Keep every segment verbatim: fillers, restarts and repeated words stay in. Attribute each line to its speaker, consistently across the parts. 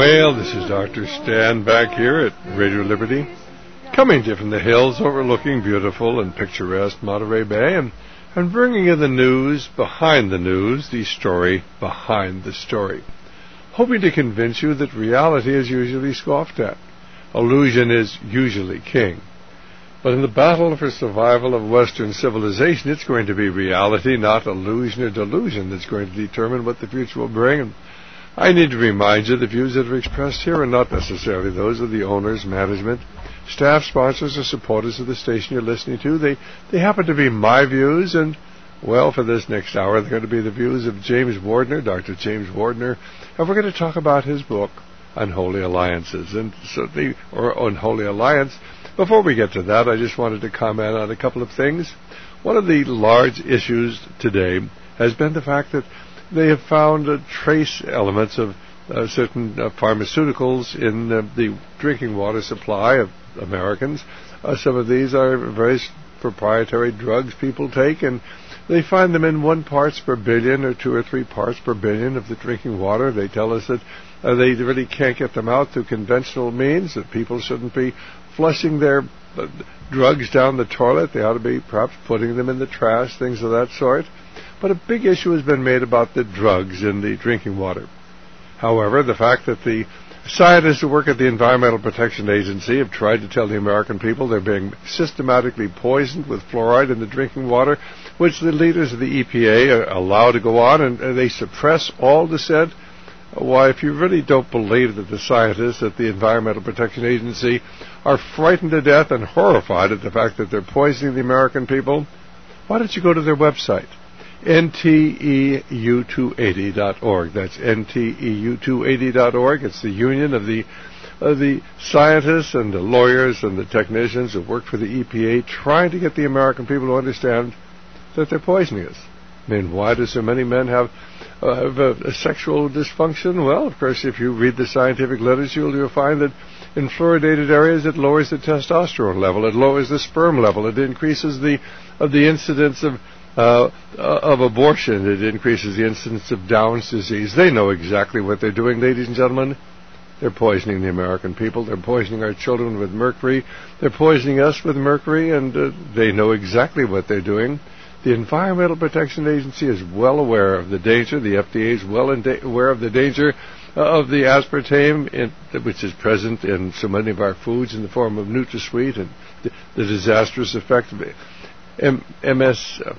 Speaker 1: Well, this is Doctor Stan back here at Radio Liberty, coming to you from the hills overlooking beautiful and picturesque Monterey Bay, and, and bringing you the news behind the news, the story behind the story, hoping to convince you that reality is usually scoffed at. Illusion is usually king. But in the battle for survival of Western civilization, it's going to be reality, not illusion or delusion, that's going to determine what the future will bring. And I need to remind you the views that are expressed here are not necessarily those of the owners, management, staff, sponsors, or supporters of the station you're listening to. They they happen to be my views, and, well, for this next hour, they're going to be the views of James Wardner, Doctor James Wardner, and we're going to talk about his book, Unholy Alliances, and certainly, or Unholy Alliance. Before we get to that, I just wanted to comment on a couple of things. One of the large issues today has been the fact that they have found uh, trace elements of uh, certain uh, pharmaceuticals in uh, the drinking water supply of Americans. Uh, some of these are very proprietary drugs people take, and they find them in one parts per billion or two or three parts per billion of the drinking water. They tell us that uh, they really can't get them out through conventional means, that people shouldn't be flushing their uh, drugs down the toilet. They ought to be perhaps putting them in the trash, things of that sort. But a big issue has been made about the drugs in the drinking water. However, the fact that the scientists who work at the Environmental Protection Agency have tried to tell the American people they're being systematically poisoned with fluoride in the drinking water, which the leaders of the E P A allow to go on, and, and they suppress all dissent. Why, if you really don't believe that the scientists at the Environmental Protection Agency are frightened to death and horrified at the fact that they're poisoning the American people, why don't you go to their website? N T E U two eighty dot org. That's N T E U two eighty dot org. It's the union of the of the scientists and the lawyers and the technicians who work for the E P A, trying to get the American people to understand that they're poisoning us. I mean, why do so many men have, uh, have a, a sexual dysfunction? Well, of course, if you read the scientific literature, you'll find that in fluoridated areas it lowers the testosterone level, it lowers the sperm level, it increases the of the incidence of Uh, uh, of abortion. It increases the incidence of Down's disease. They know exactly what they're doing, ladies and gentlemen. They're poisoning the American people. They're poisoning our children with mercury. They're poisoning us with mercury, and uh, they know exactly what they're doing. The Environmental Protection Agency is well aware of the danger. The F D A is well da- aware of the danger uh, of the aspartame, in, which is present in so many of our foods in the form of NutraSweet, and the, the disastrous effect of M- MS... Uh,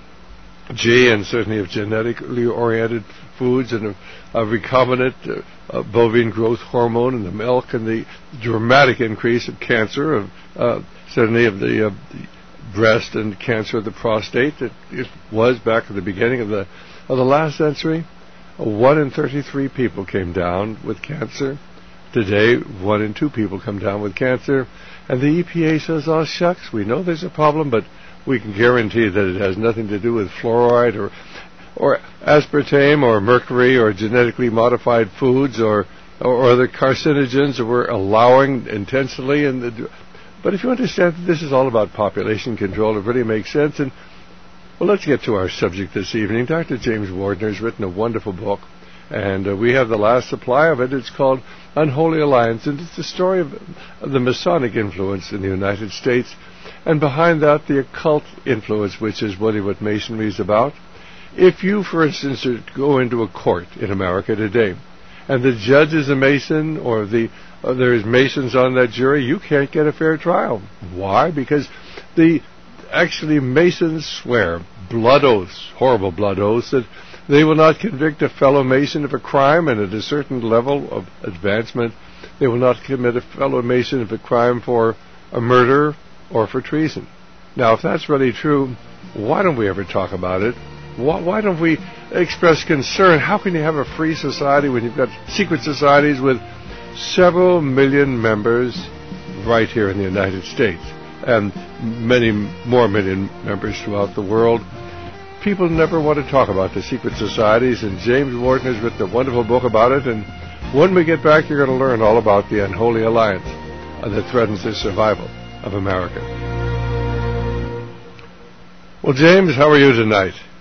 Speaker 1: G, and certainly of genetically oriented foods, and of, of recombinant uh, uh, bovine growth hormone in the milk, and the dramatic increase of cancer, of uh, certainly of the, uh, the breast and cancer of the prostate. It, it was back at the beginning of the of the last century. One in thirty-three people came down with cancer. Today, one in two people come down with cancer, and the E P A says, "Oh shucks, we know there's a problem, but we can guarantee that it has nothing to do with fluoride or or aspartame or mercury or genetically modified foods or or other carcinogens that we're allowing intentionally." In the, but if you understand that this is all about population control, it really makes sense. And, well, let's get to our subject this evening. Doctor James Wardner has written a wonderful book, and uh, we have the last supply of it. It's called Unholy Alliance, and it's the story of, of the Masonic influence in the United States, and behind that, the occult influence, which is really what Masonry is about. If you, for instance, go into a court in America today, and the judge is a Mason, or the uh, there's Masons on that jury, you can't get a fair trial. Why? Because the actually Masons swear blood oaths, horrible blood oaths, that they will not convict a fellow Mason of a crime, and at a certain level of advancement, they will not commit a fellow Mason of a crime for a murder or for treason. Now, if that's really true, why don't we ever talk about it? Why, why don't we express concern? How can you have a free society when you've got secret societies with several million members right here in the United States, and many more million members throughout the world? People never want to talk about the secret societies, and James Wardner has written a wonderful book about it, and when we get back, you're going to learn all about the Unholy Alliance that threatens the survival of America. Well, James, how are you tonight?
Speaker 2: I'm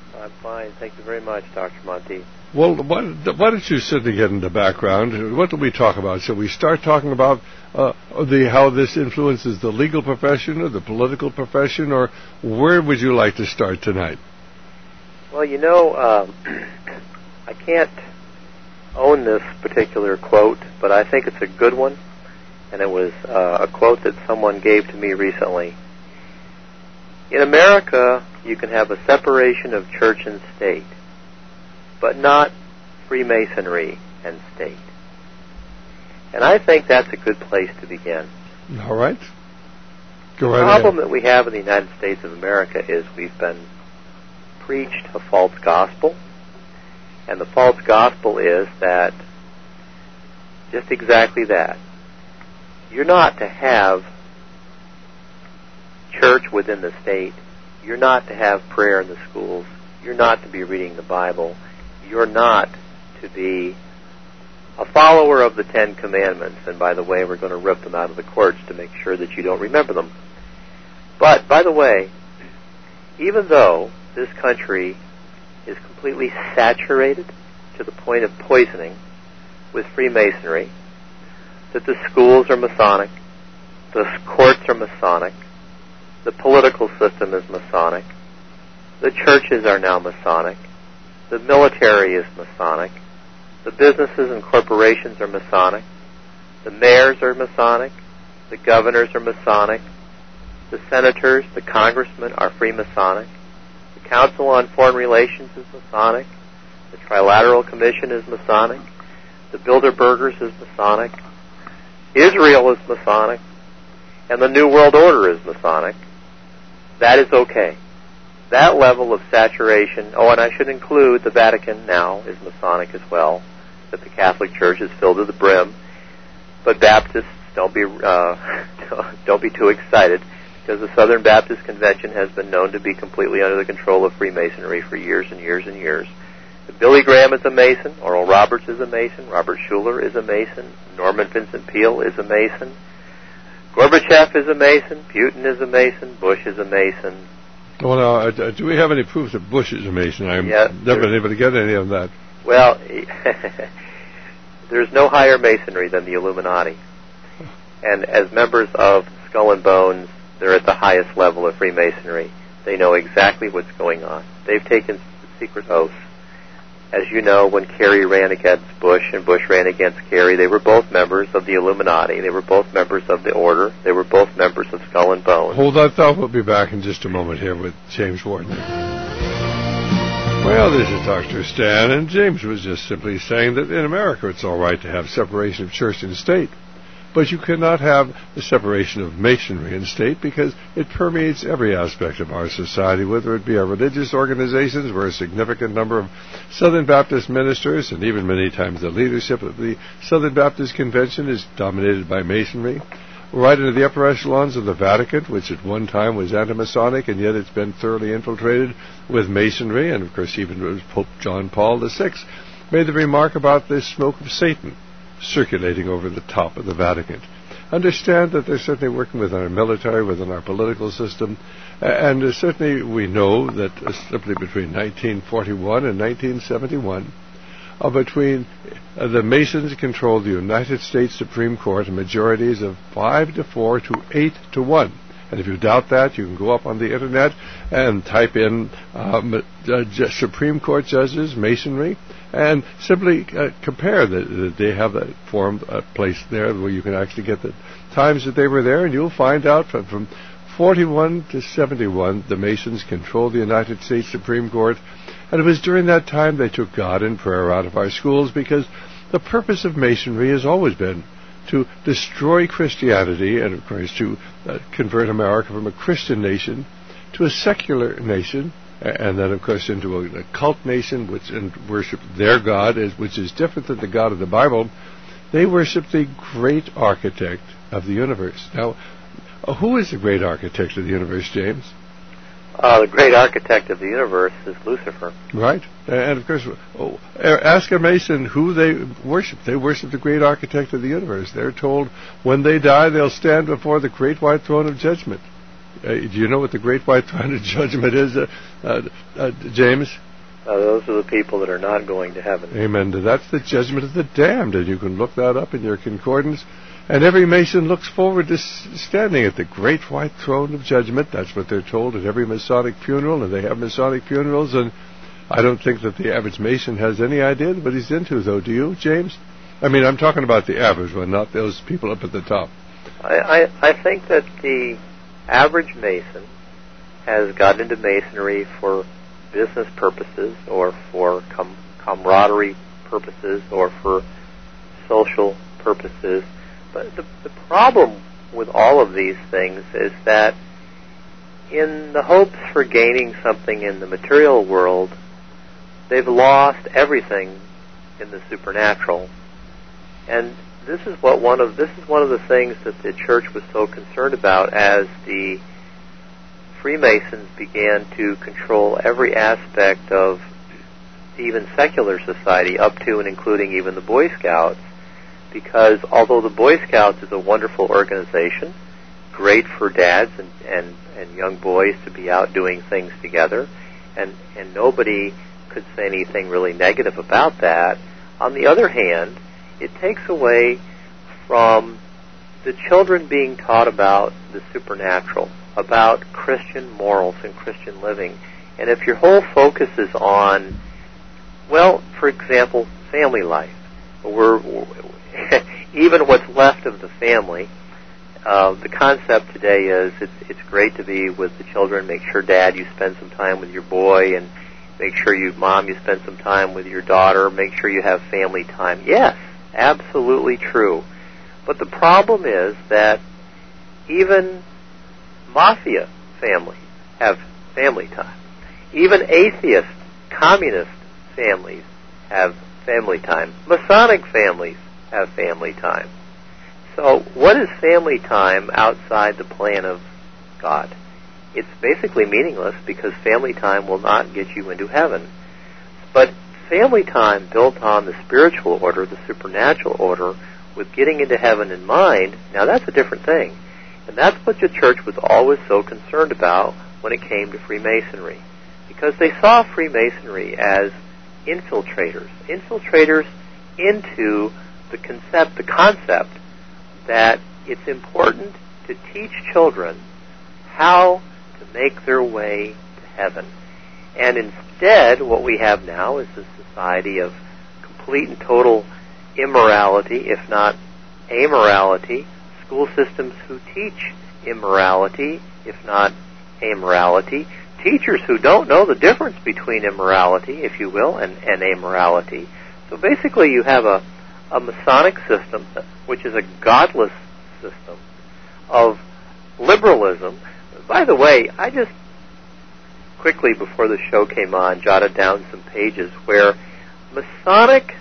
Speaker 2: fine. Thank you very much, Doctor Monty.
Speaker 1: Well, why, why don't you simply get into background? What do we talk about? Shall we start talking about uh, the how this influences the legal profession or the political profession, or where would you like to start tonight?
Speaker 2: Well, you know, um, I can't own this particular quote, but I think it's a good one, and it was uh, a quote that someone gave to me recently. In America, you can have a separation of church and state, but not Freemasonry and state. And I think that's a good place to begin.
Speaker 1: All right. Go right
Speaker 2: ahead. The problem
Speaker 1: ahead.
Speaker 2: that we have in the United States of America is we've been preached a false gospel, and the false gospel is that just exactly that. You're not to have church within the state. You're not to have prayer in the schools. You're not to be reading the Bible. You're not to be a follower of the Ten Commandments. And by the way, we're going to rip them out of the courts to make sure that you don't remember them. But, by the way, even though this country is completely saturated to the point of poisoning with Freemasonry, that the schools are Masonic, the courts are Masonic, the political system is Masonic, the churches are now Masonic, the military is Masonic, the businesses and corporations are Masonic, the mayors are Masonic, the governors are Masonic, the senators, the congressmen are Freemasonic, the Council on Foreign Relations is Masonic, the Trilateral Commission is Masonic, the Bilderbergers is Masonic, Israel is Masonic, and the New World Order is Masonic. That is okay. That level of saturation, oh, and I should include the Vatican now is Masonic as well, that the Catholic Church is filled to the brim. But Baptists, don't be uh, don't be too excited, because the Southern Baptist Convention has been known to be completely under the control of Freemasonry for years and years and years. Billy Graham is a Mason, Oral Roberts is a Mason, Robert Schuller is a Mason, Norman Vincent Peale is a Mason, Gorbachev is a Mason, Putin is a Mason, Bush is a Mason.
Speaker 1: Well, now, uh, do we have any proof that Bush is a Mason? I've
Speaker 2: yeah,
Speaker 1: never been able to get any of that.
Speaker 2: Well, there's no higher Masonry than the Illuminati. And as members of Skull and Bones, they're at the highest level of Freemasonry. They know exactly what's going on. They've taken secret oaths. As you know, when Kerry ran against Bush and Bush ran against Kerry, they were both members of the Illuminati. They were both members of the Order. They were both members of Skull and Bones.
Speaker 1: Hold that thought. We'll be back in just a moment here with James Warden. Well, this is Doctor Stan, and James was just simply saying that in America it's all right to have separation of church and state. But you cannot have the separation of Masonry and state because it permeates every aspect of our society, whether it be our religious organizations, where a significant number of Southern Baptist ministers and even many times the leadership of the Southern Baptist Convention is dominated by Masonry, right into the upper echelons of the Vatican, which at one time was anti-Masonic, and yet it's been thoroughly infiltrated with Masonry, and of course even Pope John Paul the Sixth made the remark about the smoke of Satan circulating over the top of the Vatican. Understand that they're certainly working within our military, within our political system, and uh, certainly we know that uh, simply between nineteen forty-one and nineteen seventy-one, uh, between uh, the Masons controlled the United States Supreme Court in majorities of five to four to eight to one. And if you doubt that, you can go up on the Internet and type in um, uh, ju- Supreme Court judges, Masonry, and simply uh, compare that they have that formed a place there where you can actually get the times that they were there, and you'll find out from, from forty-one to seventy-one, the Masons controlled the United States Supreme Court, and it was during that time they took God and prayer out of our schools, because the purpose of Masonry has always been to destroy Christianity and, of course, to uh, convert America from a Christian nation to a secular nation, and then, of course, into a, a cult nation which and worship their God, is, which is different than the God of the Bible. They worship the great architect of the universe. Now, uh, who is the great architect of the universe, James?
Speaker 2: Uh, the great architect of the universe is Lucifer.
Speaker 1: Right. And, of course, oh, ask a Mason who they worship. They worship the great architect of the universe. They're told when they die, they'll stand before the great white throne of judgment. Uh, do you know what the great white throne of judgment is, uh, uh, uh, James?
Speaker 2: Uh, those are the people that are not going to heaven.
Speaker 1: Amen. That's the judgment of the damned, and you can look that up in your concordance. And every Mason looks forward to standing at the great white throne of judgment. That's what they're told at every Masonic funeral, and they have Masonic funerals. And I don't think that the average Mason has any idea what he's into, though. Do you, James? I mean, I'm talking about the average one, not those people up at the top.
Speaker 2: I, I, I think that the average Mason has gotten into Masonry for business purposes or for com- camaraderie purposes or for social purposes. But the, the problem with all of these things is that in the hopes for gaining something in the material world, they've lost everything in the supernatural. And this is what one of this is one of the things that the church was so concerned about as the Freemasons began to control every aspect of even secular society, up to and including even the Boy Scouts, because although the Boy Scouts is a wonderful organization, great for dads and, and, and young boys to be out doing things together, and, and nobody could say anything really negative about that, on the other hand, it takes away from the children being taught about the supernatural, about Christian morals and Christian living. And if your whole focus is on, well, for example, family life, we're, even what's left of the family, uh, the concept today is it's, it's great to be with the children. Make sure, Dad, you spend some time with your boy, and make sure you, Mom, you spend some time with your daughter. Make sure you have family time. Yes, absolutely true. But the problem is that even mafia families have family time. Even atheist, communist families have family time. Masonic families have family time. So what is family time outside the plan of God? It's basically meaningless because family time will not get you into heaven. But family time built on the spiritual order, the supernatural order, with getting into heaven in mind, now that's a different thing. And that's what the church was always so concerned about when it came to Freemasonry. Because they saw Freemasonry as infiltrators. Infiltrators into the concept, the concept that it's important to teach children how to make their way to heaven. And instead, what we have now is a society of complete and total immorality, if not amorality, school systems who teach immorality, if not amorality, teachers who don't know the difference between immorality, if you will, and, and amorality. So basically you have a, a Masonic system, which is a godless system of liberalism. By the way, I just quickly before the show came on jotted down some pages where Masonic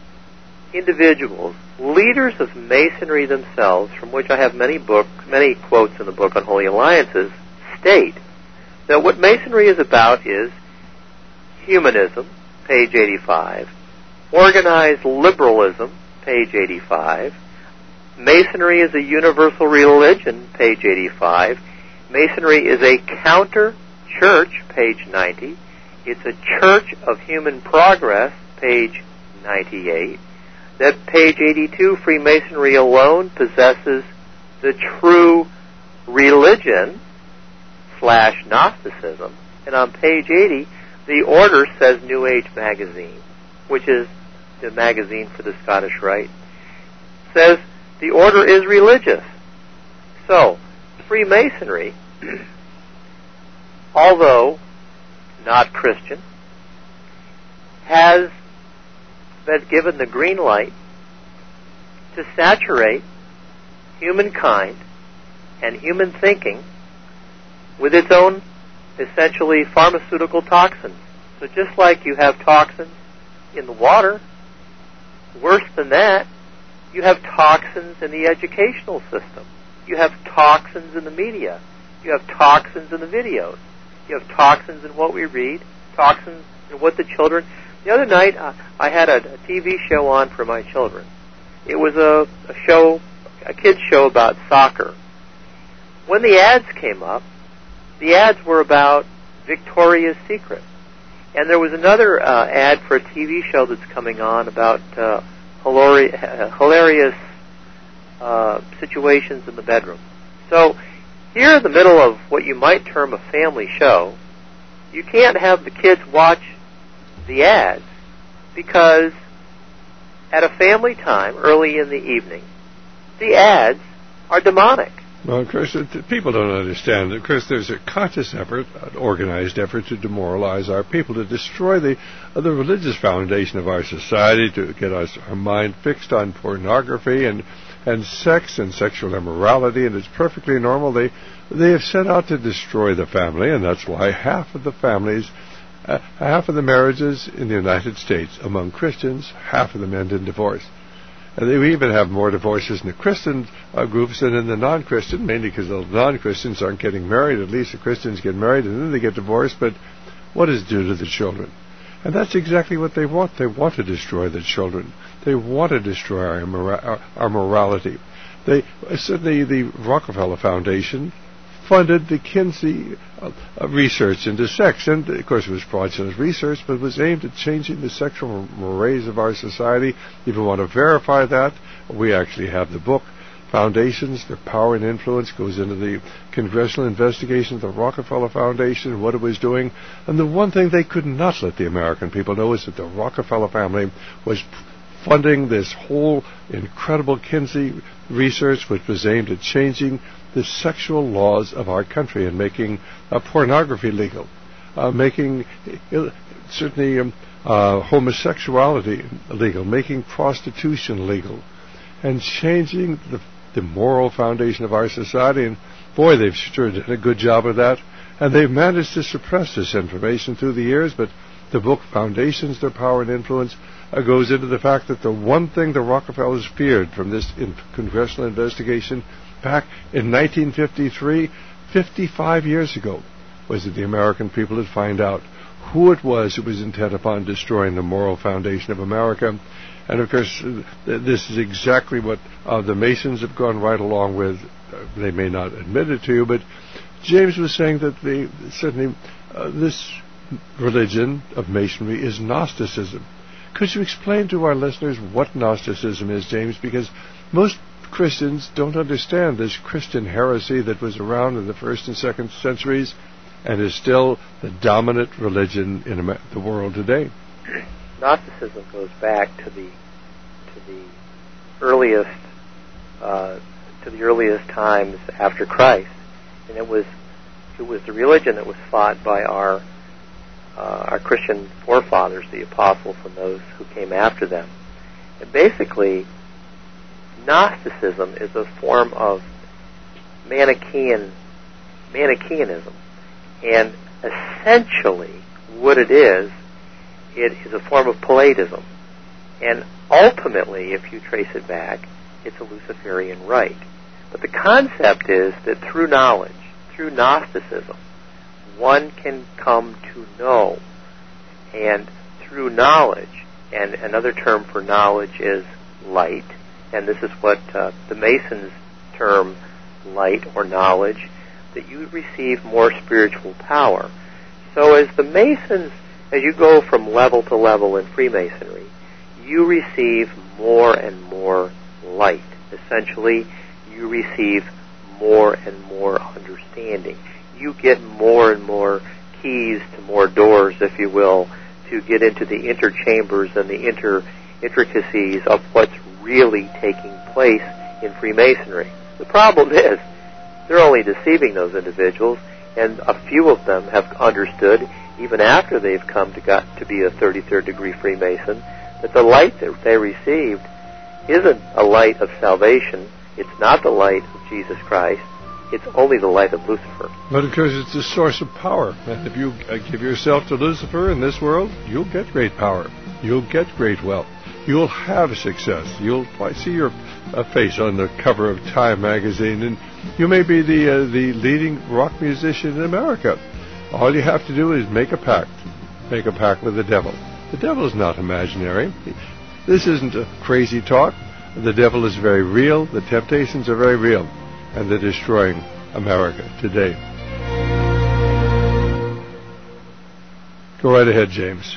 Speaker 2: individuals, leaders of Masonry themselves, from which I have many book, many quotes in the book on Holy Alliances, state that what Masonry is about is humanism, page eighty-five, organized liberalism, page eighty-five, Masonry is a universal religion, page eighty-five, Masonry is a counter-church, page ninety, it's a church of human progress, page ninety-eight, that page eighty-two, Freemasonry alone possesses the true religion slash Gnosticism, and on page eighty, the order says New Age Magazine, which is the magazine for the Scottish Rite, says the order is religious. So, Freemasonry, although not Christian, has been given the green light to saturate humankind and human thinking with its own, essentially, pharmaceutical toxins. So just like you have toxins in the water, worse than that, you have toxins in the educational system. You have toxins in the media. You have toxins in the videos. You have toxins in what we read, toxins in what the children... The other night, uh, I had a, a T V show on for my children. It was a, a show, a kid's show about soccer. When the ads came up, the ads were about Victoria's Secret. And there was another uh, ad for a T V show that's coming on about uh, hilari- uh, hilarious uh, situations in the bedroom. So here in the middle of what you might term a family show, you can't have the kids watch the ads because at a family time, early in the evening, the ads are demonic.
Speaker 1: Well, of course, it, people don't understand. Of course, there's a conscious effort, an organized effort to demoralize our people, to destroy the uh, the religious foundation of our society, to get us our mind fixed on pornography and and sex and sexual immorality, and it's perfectly normal. They they have set out to destroy the family, and that's why half of the families, uh, half of the marriages in the United States among Christians, half of them end in divorce. And they even have more divorces in the Christian uh, groups than in the non-Christian, mainly because the non-Christians aren't getting married. At least the Christians get married and then they get divorced. But what is due to the children? And that's exactly what they want. They want to destroy the children. They want to destroy our, immora- our, our morality. They certainly the Rockefeller Foundation funded the Kinsey uh, uh, research into sex, and of course it was fraudulent research, but it was aimed at changing the sexual mores of our society. If you want to verify that, we actually have the book, Foundations, Their Power and Influence, goes into the congressional investigation of the Rockefeller Foundation, what it was doing, and the one thing they could not let the American people know is that the Rockefeller family was funding this whole incredible Kinsey research, which was aimed at changing the sexual laws of our country and making uh, pornography legal, uh, making uh, certainly um, uh, homosexuality legal, making prostitution legal, and changing the, the moral foundation of our society. And boy, they've sure done a good job of that. And they've managed to suppress this information through the years, but the book Foundations, Their Power and Influence uh, goes into the fact that the one thing the Rockefellers feared from this in- congressional investigation back in nineteen fifty-three, fifty-five years ago, was that the American people would find out who it was who was intent upon destroying the moral foundation of America. And of course, uh, this is exactly what uh, the Masons have gone right along with. Uh, they may not admit it to you, but James was saying that the, certainly uh, this religion of Masonry is Gnosticism. Could you explain to our listeners what Gnosticism is, James? Because most Christians don't understand this Christian heresy that was around in the first and second centuries and is still the dominant religion in the world today.
Speaker 2: Gnosticism goes back to the to the earliest uh, to the earliest times after Christ, and it was it was the religion that was fought by our uh, our Christian forefathers, the apostles, and those who came after them. And basically, Gnosticism is a form of Manichaean Manichaeanism, and essentially what it is, it is a form of Palladianism, and ultimately, if you trace it back, it's a Luciferian rite. But the concept is that through knowledge, through Gnosticism, one can come to know, and through knowledge, and another term for knowledge is light, and this is what uh, the Masons term light or knowledge, that you receive more spiritual power. So as the Masons, as you go from level to level in Freemasonry, you receive more and more light. Essentially, you receive more and more understanding. You get more and more keys to more doors, if you will, to get into the inner chambers and the inner intricacies of what's really taking place in Freemasonry. The problem is, they're only deceiving those individuals, and a few of them have understood, even after they've come to got to be a thirty-third degree Freemason, that the light that they received isn't a light of salvation. It's not the light of Jesus Christ. It's only the light of Lucifer.
Speaker 1: But of course, it's a source of power. And if you uh, give yourself to Lucifer in this world, you'll get great power. You'll get great wealth. You'll have success. You'll I see your uh, face on the cover of Time magazine, and you may be the uh, the leading rock musician in America. All you have to do is make a pact. Make a pact with the devil. The devil is not imaginary. This isn't a crazy talk. The devil is very real. The temptations are very real. And they're destroying America today. Go right ahead, James.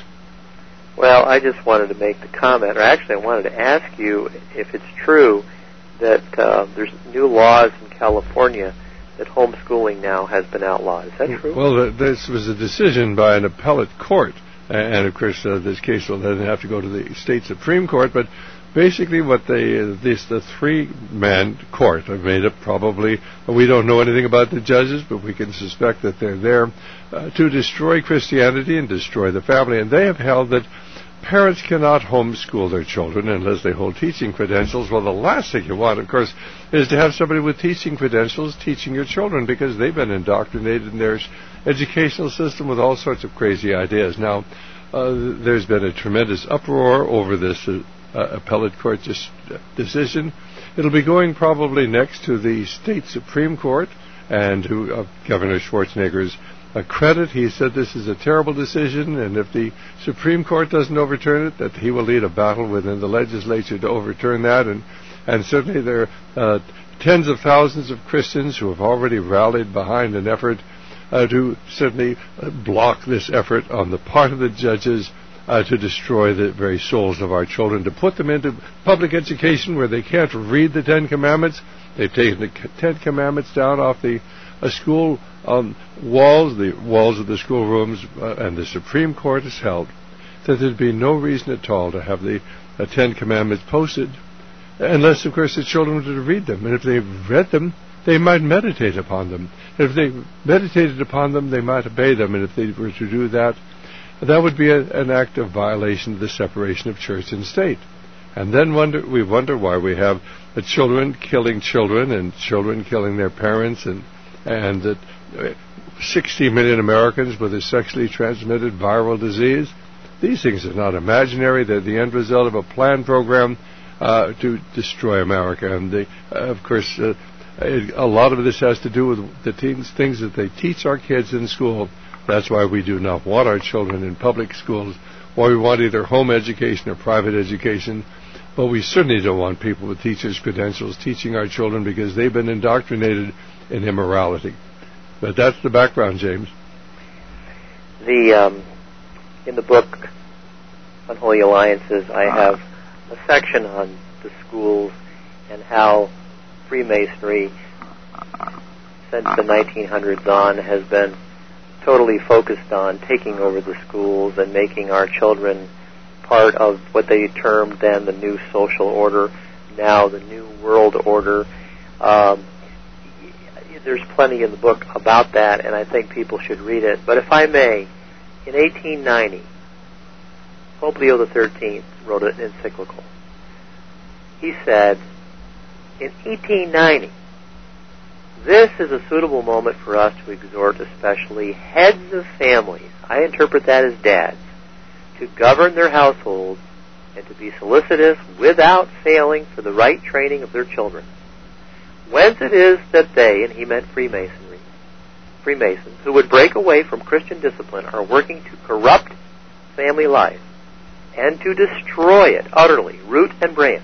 Speaker 2: Well, I just wanted to make the comment, or actually I wanted to ask you if it's true that uh, there's new laws in California that homeschooling now has been outlawed. Is that true?
Speaker 1: Well, this was a decision by an appellate court. And, of course, uh, this case will then have to go to the state Supreme Court. But basically what they, uh, this, the three-man court have made up probably, we don't know anything about the judges, but we can suspect that they're there uh, to destroy Christianity and destroy the family. And they have held that parents cannot homeschool their children unless they hold teaching credentials. Well, the last thing you want, of course, is to have somebody with teaching credentials teaching your children, because they've been indoctrinated in their educational system with all sorts of crazy ideas. Now, uh, there's been a tremendous uproar over this uh, uh, appellate court dis- decision. It'll be going probably next to the state Supreme Court and to uh, Governor Schwarzenegger's a credit. He said this is a terrible decision, and if the Supreme Court doesn't overturn it, that he will lead a battle within the legislature to overturn that. And, and certainly there are uh, tens of thousands of Christians who have already rallied behind an effort uh, to certainly uh, block this effort on the part of the judges uh, to destroy the very souls of our children, to put them into public education where they can't read the Ten Commandments. They've taken the Ten Commandments down off the uh, school um, walls, the walls of the schoolrooms, uh, and the Supreme Court has held that there'd be no reason at all to have the uh, Ten Commandments posted, unless, of course, the children were to read them. And if they read them, they might meditate upon them. And if they meditated upon them, they might obey them. And if they were to do that, that would be a, an act of violation of the separation of church and state. And then wonder, we wonder why we have uh, children killing children and children killing their parents, and and that uh, sixty million Americans with a sexually transmitted viral disease. These things are not imaginary. They're the end result of a planned program uh, to destroy America. And, they, uh, of course, uh, it, a lot of this has to do with the things, things that they teach our kids in school. That's why we do not want our children in public schools, why we want either home education or private education. But we certainly don't want people with teachers' credentials teaching our children, because they've been indoctrinated in immorality. But that's the background, James.
Speaker 2: The um, in the book Unholy Alliances, I have a section on the schools and how Freemasonry, since the nineteen hundreds on, has been totally focused on taking over the schools and making our children part of what they termed then the new social order, now the new world order. Um, there's plenty in the book about that, and I think people should read it. But if I may, in eighteen ninety, Pope Leo the thirteenth wrote an encyclical. He said, in eighteen ninety, this is a suitable moment for us to exhort especially heads of families, I interpret that as dads, to govern their households and to be solicitous without failing for the right training of their children. Whence it is that they, and he meant Freemasonry, Freemasons, who would break away from Christian discipline, are working to corrupt family life and to destroy it utterly, root and branch.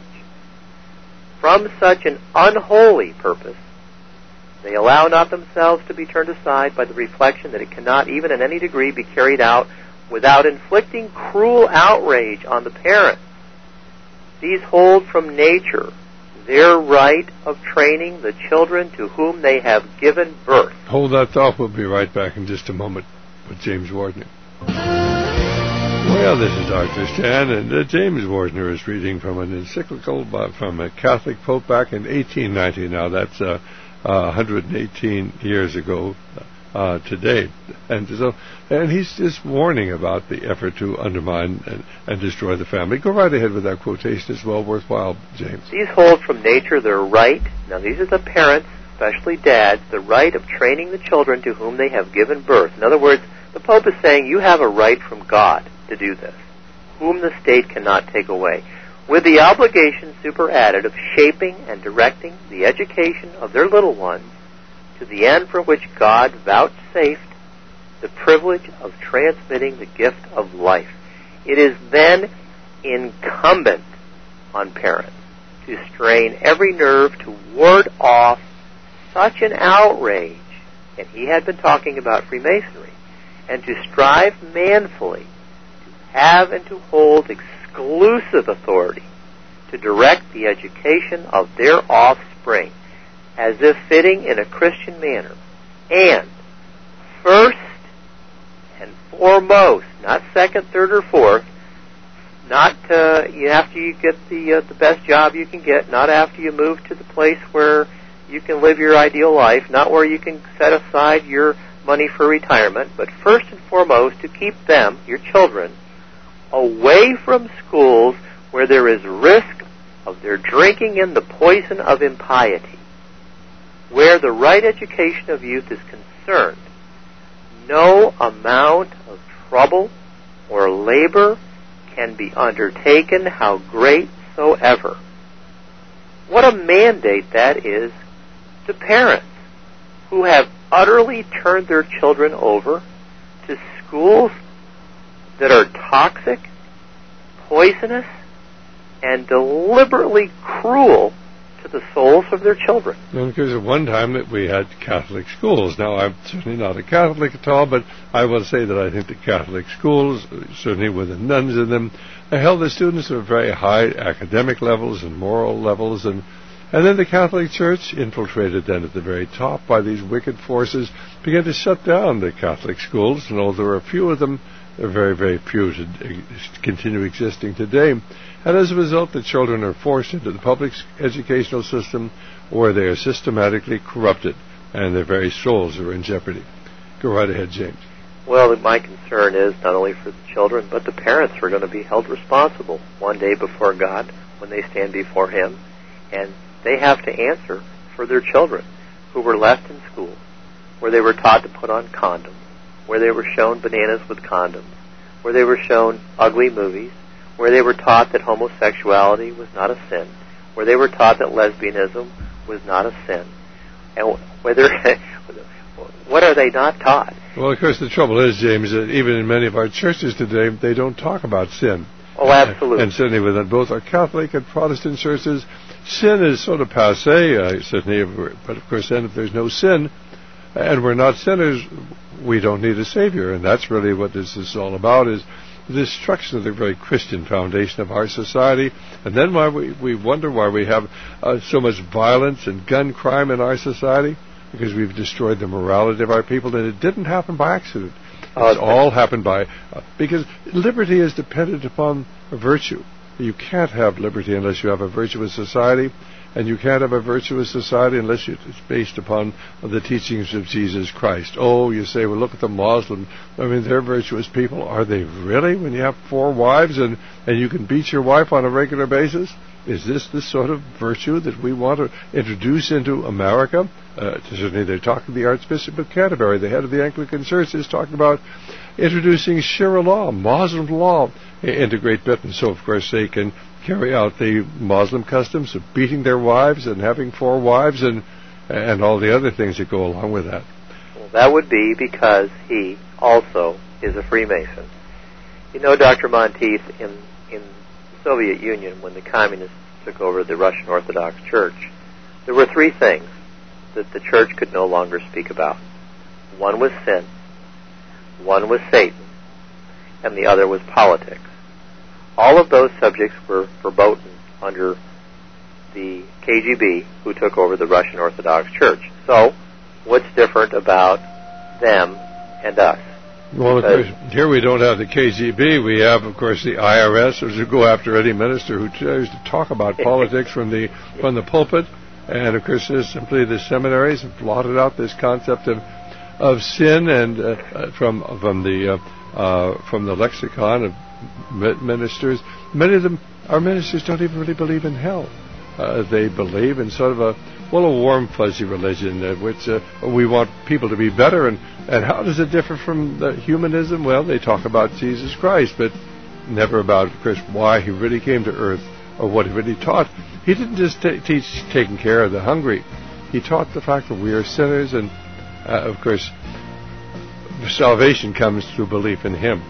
Speaker 2: From such an unholy purpose, they allow not themselves to be turned aside by the reflection that it cannot even in any degree be carried out without inflicting cruel outrage on the parents. These hold from nature their right of training the children to whom they have given birth.
Speaker 1: Hold that thought. We'll be right back in just a moment with James Wardner. Well, this is Doctor Stan, and uh, James Wardner is reading from an encyclical by, from a Catholic Pope back in eighteen ninety. Now, that's uh, uh, one hundred eighteen years ago uh, today. And so, and he's just warning about the effort to undermine and, and destroy the family. Go right ahead with that quotation. It's well worthwhile, James.
Speaker 2: These hold from nature their right, now these are the parents, especially dads, the right of training the children to whom they have given birth. In other words, the Pope is saying you have a right from God to do this, whom the state cannot take away, with the obligation superadded of shaping and directing the education of their little ones to the end for which God vouchsafed the privilege of transmitting the gift of life. It is then incumbent on parents to strain every nerve to ward off such an outrage, and he had been talking about Freemasonry, and to strive manfully to have and to hold exclusive authority to direct the education of their offspring as if fitting in a Christian manner, and first and foremost, not second, third, or fourth, not uh, after you get the uh, the best job you can get, not after you move to the place where you can live your ideal life, not where you can set aside your money for retirement, but first and foremost to keep them, your children, away from schools where there is risk of their drinking in the poison of impiety. Where the right education of youth is concerned, no amount of trouble or labor can be undertaken, how great soever. What a mandate that is to parents who have utterly turned their children over to schools that are toxic, poisonous, and deliberately cruel to the souls of their children.
Speaker 1: And because at one time that we had Catholic schools. Now, I'm certainly not a Catholic at all, but I will say that I think the Catholic schools, certainly with the nuns in them, held the students to very high academic levels and moral levels, and and then the Catholic Church, infiltrated then at the very top by these wicked forces, began to shut down the Catholic schools, and although there are a few of them, there are very, very few to continue existing today. And as a result, the children are forced into the public educational system where they are systematically corrupted and their very souls are in jeopardy. Go right ahead, James.
Speaker 2: Well, my concern is not only for the children, but the parents are going to be held responsible one day before God when they stand before Him, and they have to answer for their children who were left in school where they were taught to put on condoms, where they were shown bananas with condoms, where they were shown ugly movies, where they were taught that homosexuality was not a sin, where they were taught that lesbianism was not a sin. And whether what are they not taught?
Speaker 1: Well, of course, the trouble is, James, that even in many of our churches today, they don't talk about sin.
Speaker 2: Oh, absolutely.
Speaker 1: And certainly within both our Catholic and Protestant churches, sin is sort of passé, uh, certainly, but of course then if there's no sin, and we're not sinners, we don't need a Savior, and that's really what this is all about, is the destruction of the very Christian foundation of our society, and then why we, we wonder why we have uh, so much violence and gun crime in our society, because we've destroyed the morality of our people, and it didn't happen by accident. It's oh, all happened by, uh, because liberty is dependent upon a virtue. You can't have liberty unless you have a virtuous society, and you can't have a virtuous society unless it's based upon the teachings of Jesus Christ. Oh, you say, well, look at the Muslim. I mean, they're virtuous people. Are they really? When you have four wives and, and you can beat your wife on a regular basis? Is this the sort of virtue that we want to introduce into America? Uh, certainly they're talking, the Archbishop of Canterbury, the head of the Anglican Church, is talking about introducing Sharia law, Muslim law, into Great Britain. So, of course, they can carry out the Muslim customs of beating their wives and having four wives and and all the other things that go along with that.
Speaker 2: Well, that would be because he also is a Freemason. You know, Doctor Monteith, in, in the Soviet Union, when the communists took over the Russian Orthodox Church, there were three things that the church could no longer speak about. One was sin, one was Satan, and the other was politics. All of those subjects were verboten under the K G B, who took over the Russian Orthodox Church. So, what's different about them and us?
Speaker 1: Well, of course, here we don't have the K G B. We have, of course, the I R S, which will go after any minister who tries to talk about politics from the from the pulpit. And, of course, there's simply the seminaries have blotted out this concept of of sin and uh, from from the uh, uh, from the lexicon of ministers. Many of them, our ministers, don't even really believe in hell. Uh, they believe in sort of a, well, a warm, fuzzy religion, uh, which uh, we want people to be better. And, and how does it differ from the humanism? Well, they talk about Jesus Christ, but never about, of course, why he really came to earth or what he really taught. He didn't just t- teach taking care of the hungry. He taught the fact that we are sinners, and, uh, of course, salvation comes through belief in him.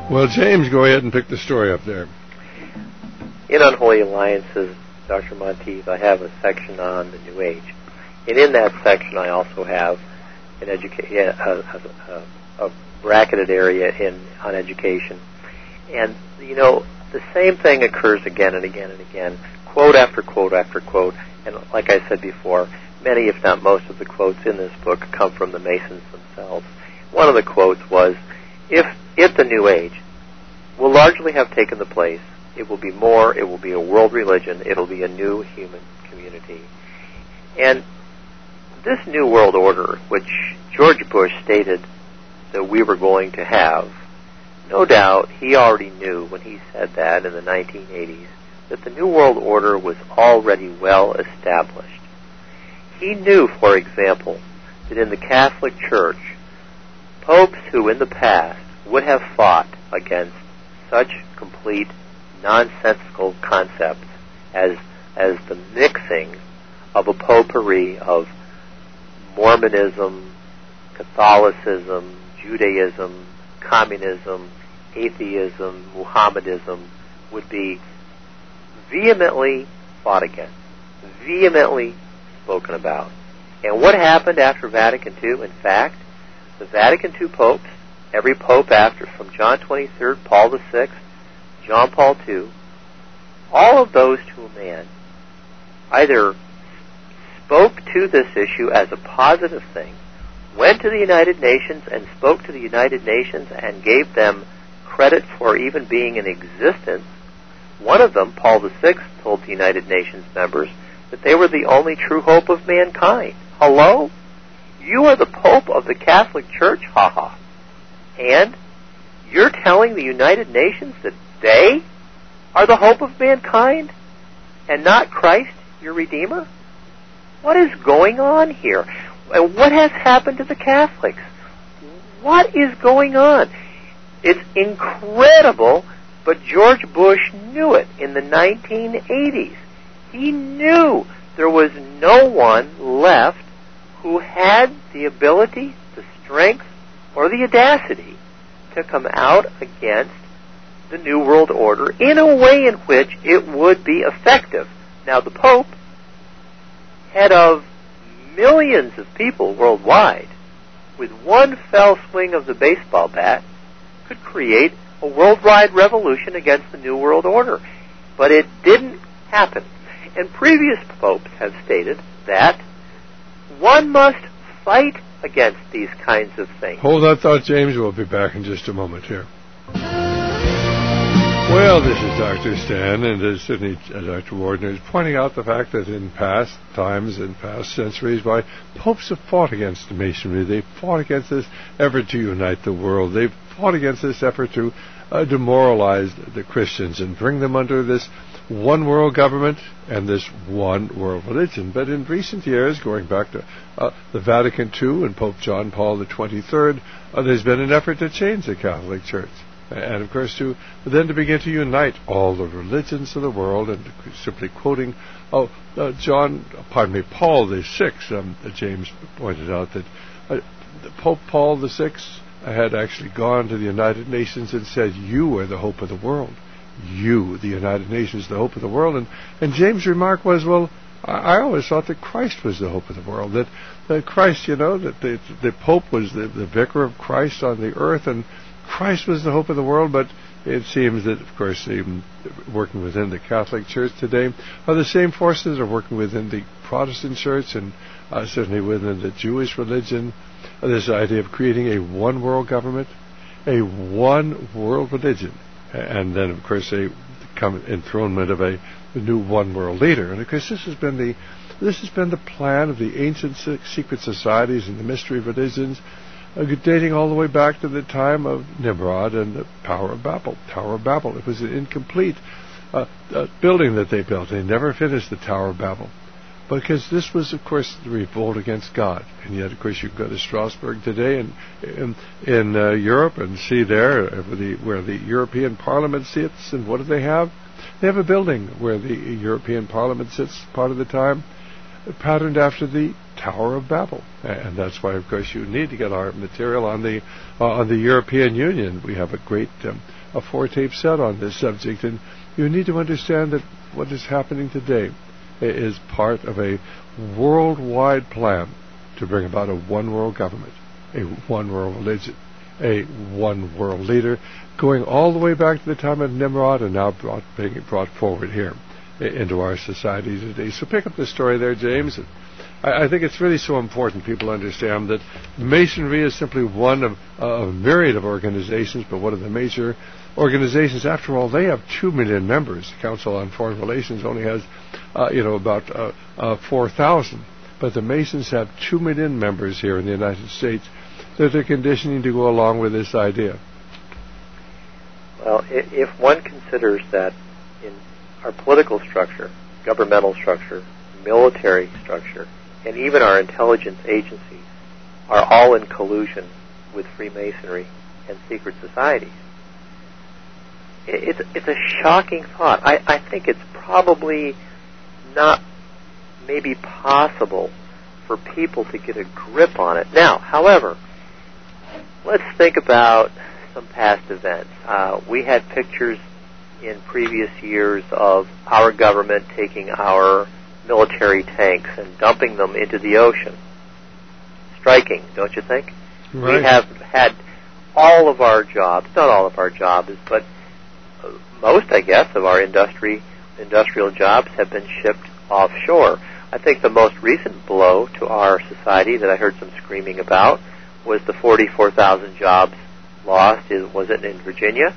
Speaker 1: Well, James, go ahead and pick the story up there.
Speaker 2: In Unholy Alliances, Doctor Monteith, I have a section on the New Age. And in that section, I also have an educa- a, a, a bracketed area in on education. And, you know, the same thing occurs again and again and again, quote after quote after quote. And like I said before, many, if not most, of the quotes in this book come from the Masons themselves. One of the quotes was, if, if the New Age will largely have taken the place, it will be more, it will be a world religion, it will be a new human community. And this New World Order, which George Bush stated that we were going to have, no doubt he already knew when he said that in the nineteen eighties that the New World Order was already well established. He knew, for example, that in the Catholic Church, popes who in the past would have fought against such complete nonsensical concepts as as the mixing of a potpourri of Mormonism, Catholicism, Judaism, communism, atheism, Muhammadism would be vehemently fought against, vehemently spoken about. And what happened after Vatican Two? In fact, the Vatican Two popes, every pope after, from John the twenty-third, Paul the sixth, John Paul the Second, all of those to a man either spoke to this issue as a positive thing, went to the United Nations and spoke to the United Nations and gave them credit for even being in existence. One of them, Paul the sixth, told the United Nations members that they were the only true hope of mankind. Hello? You are the Pope of the Catholic Church? Ha ha. And you're telling the United Nations that they are the hope of mankind and not Christ, your Redeemer? What is going on here? And what has happened to the Catholics? What is going on? It's incredible, but George Bush knew it in the nineteen eighties. He knew there was no one left who had the ability, the strength, or the audacity to come out against the New World Order in a way in which it would be effective. Now, the Pope, head of millions of people worldwide, with one fell swing of the baseball bat, could create a worldwide revolution against the New World Order. But it didn't happen. And previous popes have stated that one must fight against these kinds of things.
Speaker 1: Hold that thought, James. We'll be back in just a moment here. Well, this is Doctor Stan, and uh, certainly uh, Doctor Wardner is pointing out the fact that in past times, in past centuries, why popes have fought against Masonry. They've fought against this effort to unite the world. They've fought against this effort to uh, demoralize the Christians and bring them under this one world government and this one world religion. But in recent years, going back to uh, the Vatican Two and Pope John Paul the twenty-third, uh, there's been an effort to change the Catholic Church. And, of course, to then to begin to unite all the religions of the world, and simply quoting oh, uh, John, pardon me, Paul the sixth, um, James pointed out that uh, Pope Paul the sixth had actually gone to the United Nations and said, "You are the hope of the world. You, the United Nations, the hope of the world." And, and James' remark was, well, I, I always thought that Christ was the hope of the world, that, that Christ, you know, that the, the Pope was the, the vicar of Christ on the earth, and Christ was the hope of the world. But it seems that, of course, even working within the Catholic Church today are the same forces are working within the Protestant Church and uh, certainly within the Jewish religion. Uh, this idea of creating a one world government, a one world religion, and then, of course, a enthronement of a, a new one world leader. And of course, this has been the this has been the plan of the ancient secret societies and the mystery religions, Uh, dating all the way back to the time of Nimrod and the Tower of Babel. Tower of Babel. It was an incomplete uh, uh, building that they built. They never finished the Tower of Babel. Because this was, of course, the revolt against God. And yet, of course, you can go to Strasbourg today and in, in uh, Europe and see there uh, where, the, where the European Parliament sits. And what do they have? They have a building where the European Parliament sits part of the time, patterned after the Tower of Babel. And that's why, of course, you need to get our material on the uh, on the European Union. We have a great um, a four-tape set on this subject, and you need to understand that what is happening today is part of a worldwide plan to bring about a one-world government, a one-world religion, a one-world leader, going all the way back to the time of Nimrod and now brought, being brought forward here into our society today. So pick up the story there, James. I, I think it's really so important people understand that Masonry is simply one of uh, a myriad of organizations, but one of the major organizations. After all, they have two million members. The Council on Foreign Relations only has, uh, you know, about uh, uh, four thousand. But the Masons have two million members here in the United States that they're conditioning to go along with this idea.
Speaker 2: Well, if one considers that in our political structure, governmental structure, military structure, and even our intelligence agencies are all in collusion with Freemasonry and secret societies, it's, it's a shocking thought. I, I think it's probably not maybe possible for people to get a grip on it. Now, however, let's think about some past events. Uh, we had pictures in previous years of our government taking our military tanks and dumping them into the ocean. Striking, don't you think?
Speaker 1: Right.
Speaker 2: We have had all of our jobs, not all of our jobs, but most, I guess, of our industry, industrial jobs have been shipped offshore. I think the most recent blow to our society that I heard some screaming about was the forty-four thousand jobs lost. Was it in Virginia?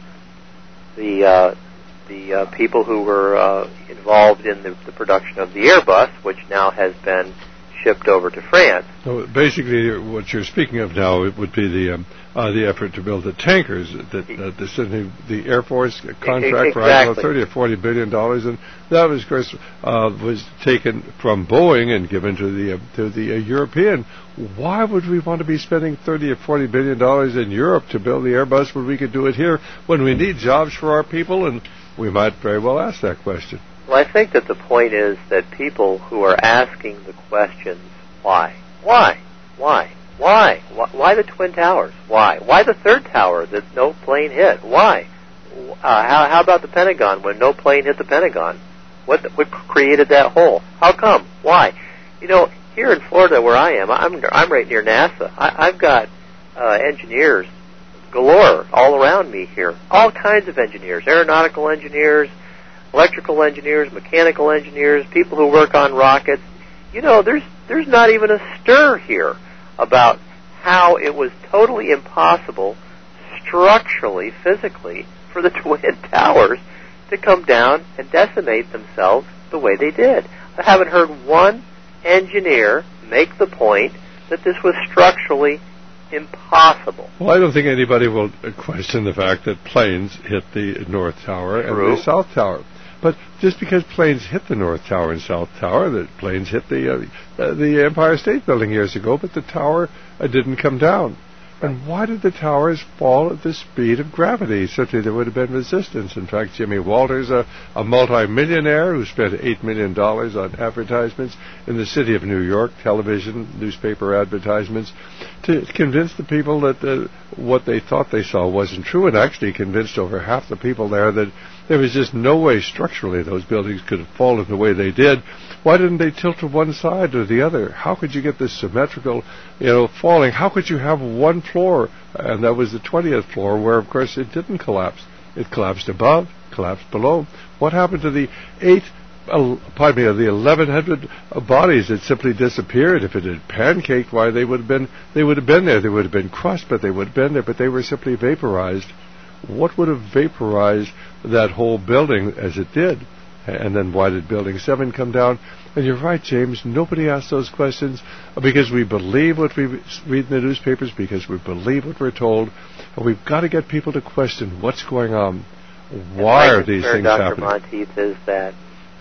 Speaker 2: The uh, the uh, people who were uh, involved in the, the production of the Airbus, which now has been shipped over to France.
Speaker 1: So basically, what you're speaking of now it would be the um, uh, the effort to build the tankers that uh, the, the the Air Force contract
Speaker 2: exactly.
Speaker 1: for I don't know, thirty or forty billion dollars, and that was, of course, uh, was taken from Boeing and given to the uh, to the uh, European. Why would we want to be spending thirty or forty billion dollars in Europe to build the Airbus when we could do it here when we need jobs for our people? And we might very well ask that question.
Speaker 2: Well, I think that the point is that people who are asking the questions, why? Why? Why? Why? Why the Twin Towers? Why? Why the third tower that no plane hit? Why? Uh, how, how about the Pentagon when no plane hit the Pentagon? What, the, what created that hole? How come? Why? You know, here in Florida where I am, I'm, I'm right near NASA. I, I've got uh, engineers galore all around me here. All kinds of engineers, aeronautical engineers, electrical engineers, mechanical engineers, people who work on rockets. You know, there's there's not even a stir here about how it was totally impossible structurally, physically, for the Twin Towers to come down and decimate themselves the way they did. I haven't heard one engineer make the point that this was structurally impossible.
Speaker 1: Well, I don't think anybody will question the fact that planes hit the North Tower
Speaker 2: True.
Speaker 1: and the South Tower. But just because planes hit the North Tower and South Tower, the planes hit the uh, uh, the Empire State Building years ago, but the tower uh, didn't come down. And why did the towers fall at the speed of gravity? Certainly there would have been resistance. In fact, Jimmy Walters, a, a multi-millionaire who spent eight million dollars on advertisements in the city of New York, television, newspaper advertisements, to convince the people that uh, what they thought they saw wasn't true, and actually convinced over half the people there that there was just no way structurally those buildings could have fallen the way they did. Why didn't they tilt to one side or the other? How could you get this symmetrical, you know, falling? How could you have one floor? And that was the twentieth floor where, of course, it didn't collapse. It collapsed above, collapsed below. What happened to the eight, uh, pardon me, of the eleven hundred bodies that simply disappeared? If it had pancaked, why, they would have been, they would have been there. They would have been crushed, but they would have been there, but they were simply vaporized. What would have vaporized that whole building as it did? And then why did Building seven come down? And you're right, James, nobody asks those questions because we believe what we read in the newspapers, because we believe what we're told, and we've got to get people to question what's going on. Why are these things
Speaker 2: Doctor
Speaker 1: happening?
Speaker 2: Doctor Monteith is that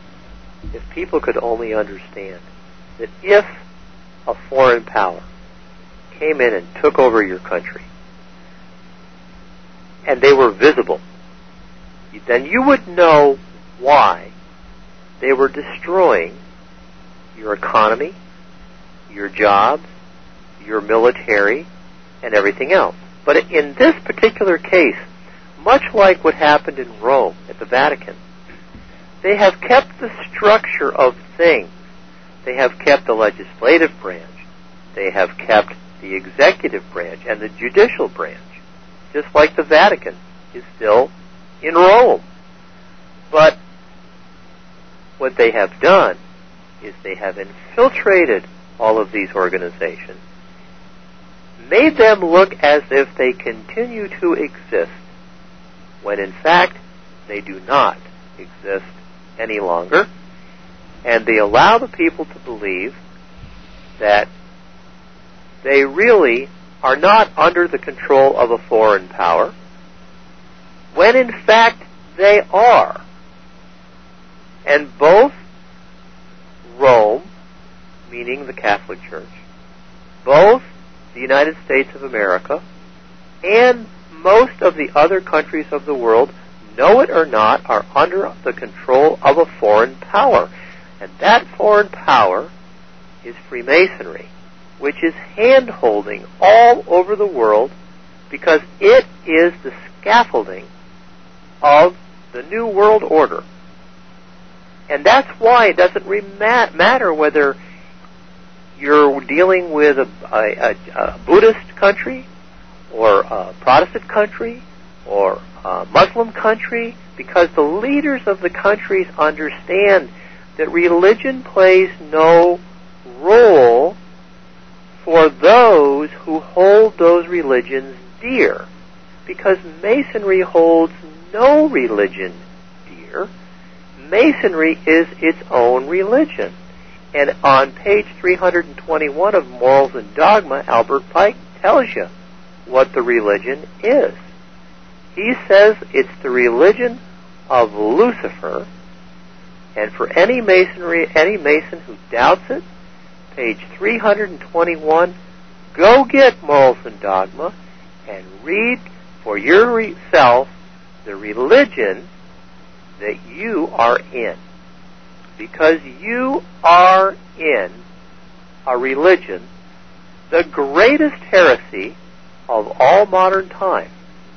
Speaker 2: if people could only understand that if a foreign power came in and took over your country, and they were visible, then you would know why they were destroying your economy, your jobs, your military, and everything else. But in this particular case, much like what happened in Rome at the Vatican, they have kept the structure of things. They have kept the legislative branch. They have kept the executive branch and the judicial branch, just like the Vatican is still in Rome. But what they have done is they have infiltrated all of these organizations, made them look as if they continue to exist, when in fact they do not exist any longer, and they allow the people to believe that they really are not under the control of a foreign power, when in fact they are. And both Rome, meaning the Catholic Church, both the United States of America, and most of the other countries of the world, know it or not, are under the control of a foreign power. And that foreign power is Freemasonry, which is hand-holding all over the world because it is the scaffolding of the New World Order. And that's why it doesn't really matter whether you're dealing with a, a, a Buddhist country or a Protestant country or a Muslim country, because the leaders of the countries understand that religion plays no role for those who hold those religions dear, because Masonry holds no religion dear. Masonry is its own religion. And on page three hundred twenty-one of Morals and Dogma, Albert Pike tells you what the religion is. He says it's the religion of Lucifer, and for any Masonry, any Mason who doubts it, page three hundred twenty-one, go get Morals and Dogma and read for yourself the religion that you are in. Because you are in a religion, the greatest heresy of all modern time.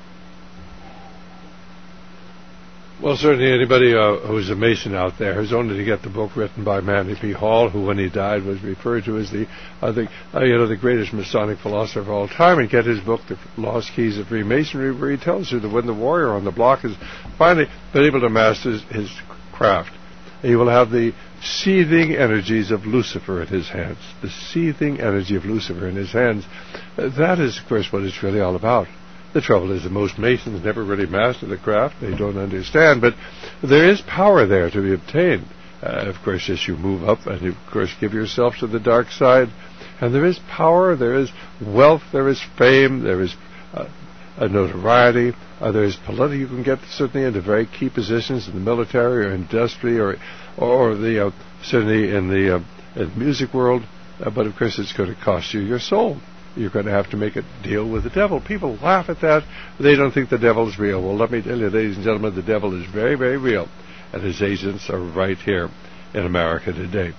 Speaker 1: Well, certainly anybody uh, who's a Mason out there has only to get the book written by Manly P. Hall, who, when he died, was referred to as the, uh, the uh, you know, the greatest Masonic philosopher of all time, and get his book, The Lost Keys of Freemasonry, where he tells you that when the warrior on the block has finally been able to master his, his craft, he will have the seething energies of Lucifer in his hands. The seething energy of Lucifer in his hands. Uh, that is, of course, what it's really all about. The trouble is that most Masons never really master the craft. They don't understand. But there is power there to be obtained. Uh, of course, as you move up and you, of course, give yourself to the dark side. And there is power, there is wealth, there is fame, there is uh, a notoriety, uh, there is political. You can get certainly into very key positions in the military or industry or or the uh, certainly in the uh, in the music world. Uh, but of course, it's going to cost you your soul. You're going to have to make a deal with the devil. People laugh at that. They don't think the devil is real. Well, let me tell you, ladies and gentlemen, the devil is very, very real. And his agents are right here in America today.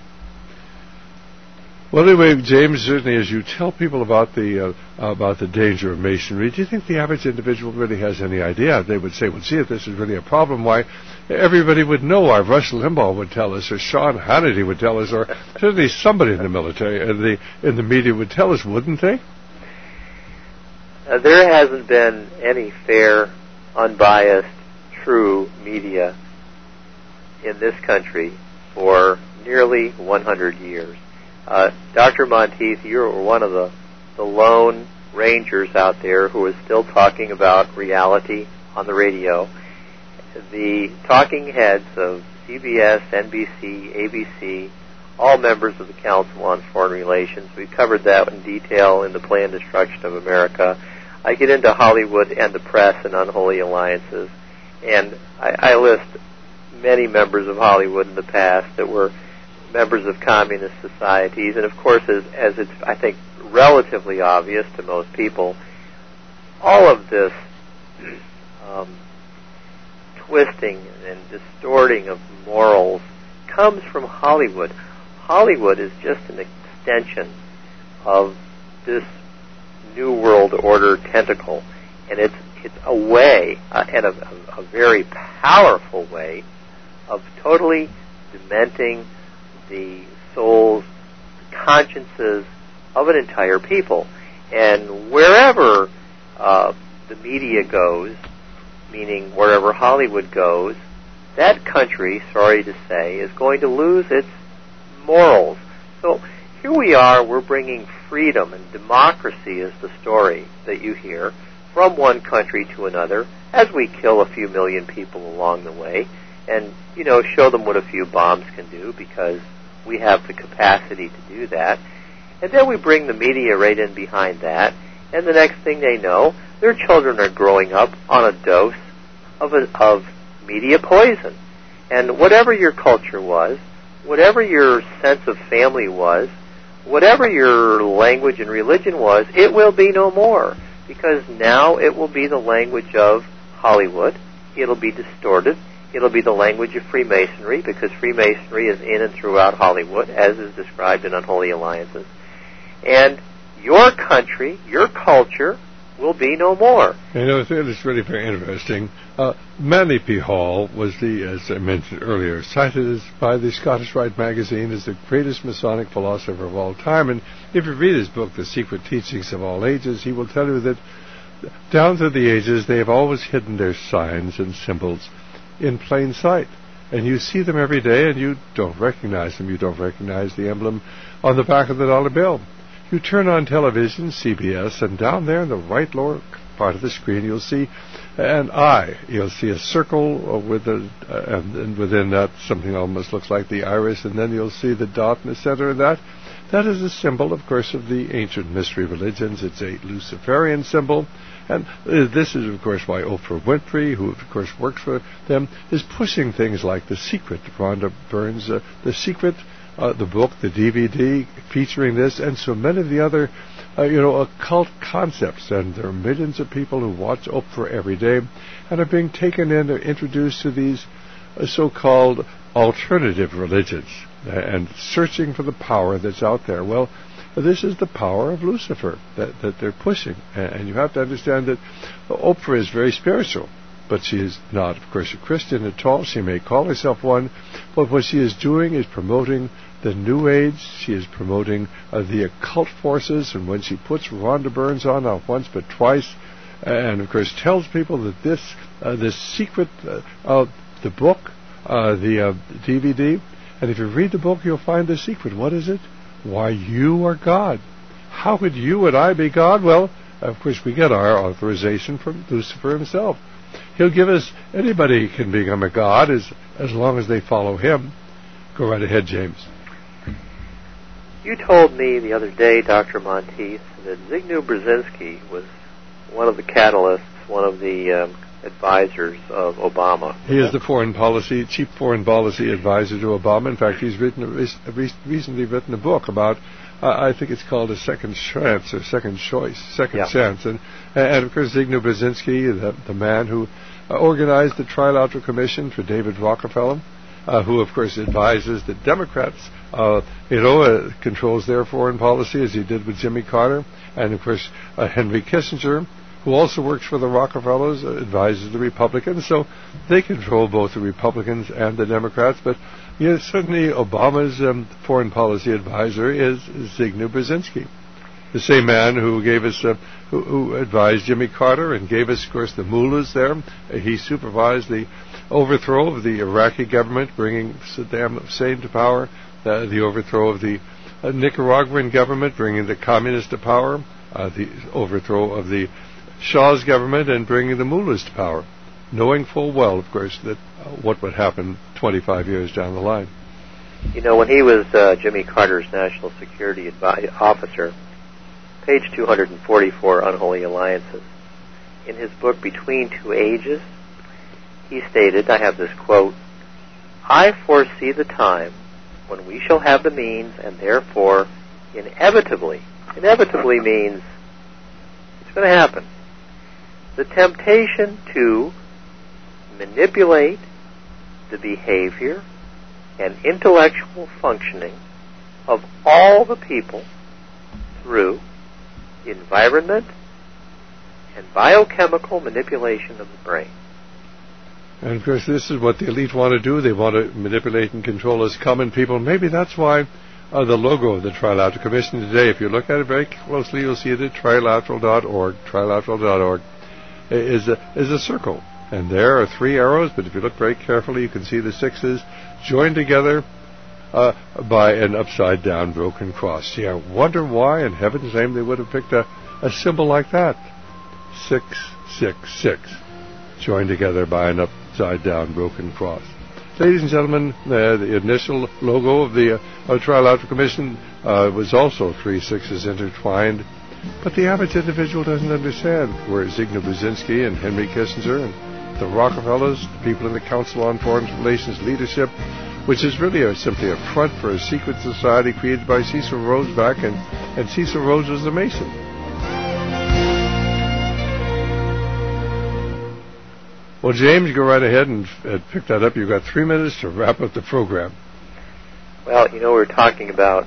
Speaker 1: Well, anyway, James, certainly as you tell people about the uh, about the danger of Masonry, do you think the average individual really has any idea? They would say, well, see, if this is really a problem, why, everybody would know. Or Rush Limbaugh would tell us, or Sean Hannity would tell us, or certainly somebody in the military, in the, in the media would tell us, wouldn't they?
Speaker 2: Uh, there hasn't been any fair, unbiased, true media in this country for nearly one hundred years. Uh, Doctor Monteith, you're one of the, the lone rangers out there who is still talking about reality on the radio. The talking heads of C B S, N B C, A B C, all members of the Council on Foreign Relations. We covered that in detail in the Planned Destruction of America. I get into Hollywood and the press and unholy alliances, and I, I list many members of Hollywood in the past that were members of communist societies, and of course, as, as it's, I think, relatively obvious to most people, all of this um, twisting and distorting of morals comes from Hollywood. Hollywood is just an extension of this New World Order tentacle. And it's it's a way, uh, and a, a, a very powerful way, of totally dementing the souls, consciences of an entire people. And wherever uh, the media goes, meaning wherever Hollywood goes, that country, sorry to say, is going to lose its morals. So here we are, we're bringing freedom, and democracy is the story that you hear, from one country to another, as we kill a few million people along the way, and, you know, show them what a few bombs can do, because we have the capacity to do that. And then we bring the media right in behind that, and the next thing they know, their children are growing up on a dose of, a, of media poison. And whatever your culture was, whatever your sense of family was, whatever your language and religion was, it will be no more. Because now it will be the language of Hollywood. It'll be distorted. It'll be the language of Freemasonry, because Freemasonry is in and throughout Hollywood, as is described in Unholy Alliances. And your country, your culture, will be no more.
Speaker 1: You know, it's really very interesting. Uh, Manly P. Hall was the, as I mentioned earlier, cited as by the Scottish Rite magazine as the greatest Masonic philosopher of all time. And if you read his book, The Secret Teachings of All Ages, he will tell you that down through the ages, they have always hidden their signs and symbols in plain sight. And you see them every day, and you don't recognize them. You don't recognize the emblem on the back of the dollar bill. You turn on television, C B S, and down there in the right lower part of the screen, you'll see an eye. You'll see a circle with a, uh, and, and within that something almost looks like the iris, and then you'll see the dot in the center of that. That is a symbol, of course, of the ancient mystery religions. It's a Luciferian symbol. And uh, this is, of course, why Oprah Winfrey, who, of course, works for them, is pushing things like The Secret. Rhonda Byrne's uh, The Secret, uh, the book, the D V D, featuring this, and so many of the other, uh, you know, occult concepts. And there are millions of people who watch Oprah every day and are being taken in or introduced to these uh, so-called alternative religions uh, and searching for the power that's out there. Well, this is the power of Lucifer that, that they're pushing. And you have to understand that Oprah is very spiritual, but she is not, of course, a Christian at all. She may call herself one, but what she is doing is promoting the New Age. She is promoting uh, the occult forces, and when she puts Rhonda Byrne on, not once but twice, and, of course, tells people that this, uh, this secret uh, of the book, uh, the uh, D V D, and if you read the book, you'll find the secret. What is it? Why, you are God. How could you and I be God? Well, of course, we get our authorization from Lucifer himself. He'll give us, anybody can become a God as, as long as they follow him. Go right ahead, James.
Speaker 2: You told me the other day, Doctor Monteith, that Zygmunt Brzezinski was one of the catalysts, one of the um, advisors of Obama.
Speaker 1: He is the foreign policy, chief foreign policy advisor to Obama. In fact, he's written a, recently written a book about, uh, I think it's called A Second Chance or Second Choice, Second
Speaker 2: yeah.
Speaker 1: Chance. And, and of course, Zygmunt Brzezinski, the, the man who uh, organized the Trilateral Commission for David Rockefeller, uh, who, of course, advises the Democrats, uh, you know, uh, controls their foreign policy as he did with Jimmy Carter, and, of course, uh, Henry Kissinger, who also works for the Rockefellers, uh, advises the Republicans. So they control both the Republicans and the Democrats. But yes, certainly Obama's um, foreign policy advisor is Zygmunt Brzezinski, the same man who gave us, uh, who, who advised Jimmy Carter and gave us, of course, the mullahs there. Uh, he supervised the overthrow of the Iraqi government, bringing Saddam Hussein to power, uh, the overthrow of the uh, Nicaraguan government, bringing the communists to power, uh, the overthrow of the Shah's government, and bringing the mullahs to power, knowing full well, of course, that uh, what would happen twenty-five years down the line.
Speaker 2: You know, when he was uh, Jimmy Carter's national security advi- officer, page two forty-four, Unholy Alliances, in his book Between Two Ages, he stated, I have this quote, "I foresee the time when we shall have the means, and therefore inevitably," inevitably means it's going to happen, "the temptation to manipulate the behavior and intellectual functioning of all the people through the environment and biochemical manipulation of the brain.
Speaker 1: And of course, this is what the elite want to do. They want to manipulate and control us common people. Maybe that's why uh, the logo of the Trilateral Commission today, if you look at it very closely, you'll see it at trilateral dot org, trilateral dot org, is a, is a circle. And there are three arrows, but if you look very carefully, you can see the sixes joined together uh, by an upside-down broken cross. See, I wonder why, in heaven's name, they would have picked a, a symbol like that. Six, six, six, joined together by an upside-down broken cross. Ladies and gentlemen, uh, the initial logo of the uh, Trilateral Commission uh, was also three sixes intertwined. But the average individual doesn't understand where Zygmunt Brzezinski and Henry Kissinger and the Rockefellers, the people in the Council on Foreign Relations leadership, which is really a, simply a front for a secret society created by Cecil Rhodes back, and, and Cecil Rhodes was a Mason. Well, James, go right ahead and uh, pick that up. You've got three minutes to wrap up the program.
Speaker 2: Well, you know, we're talking about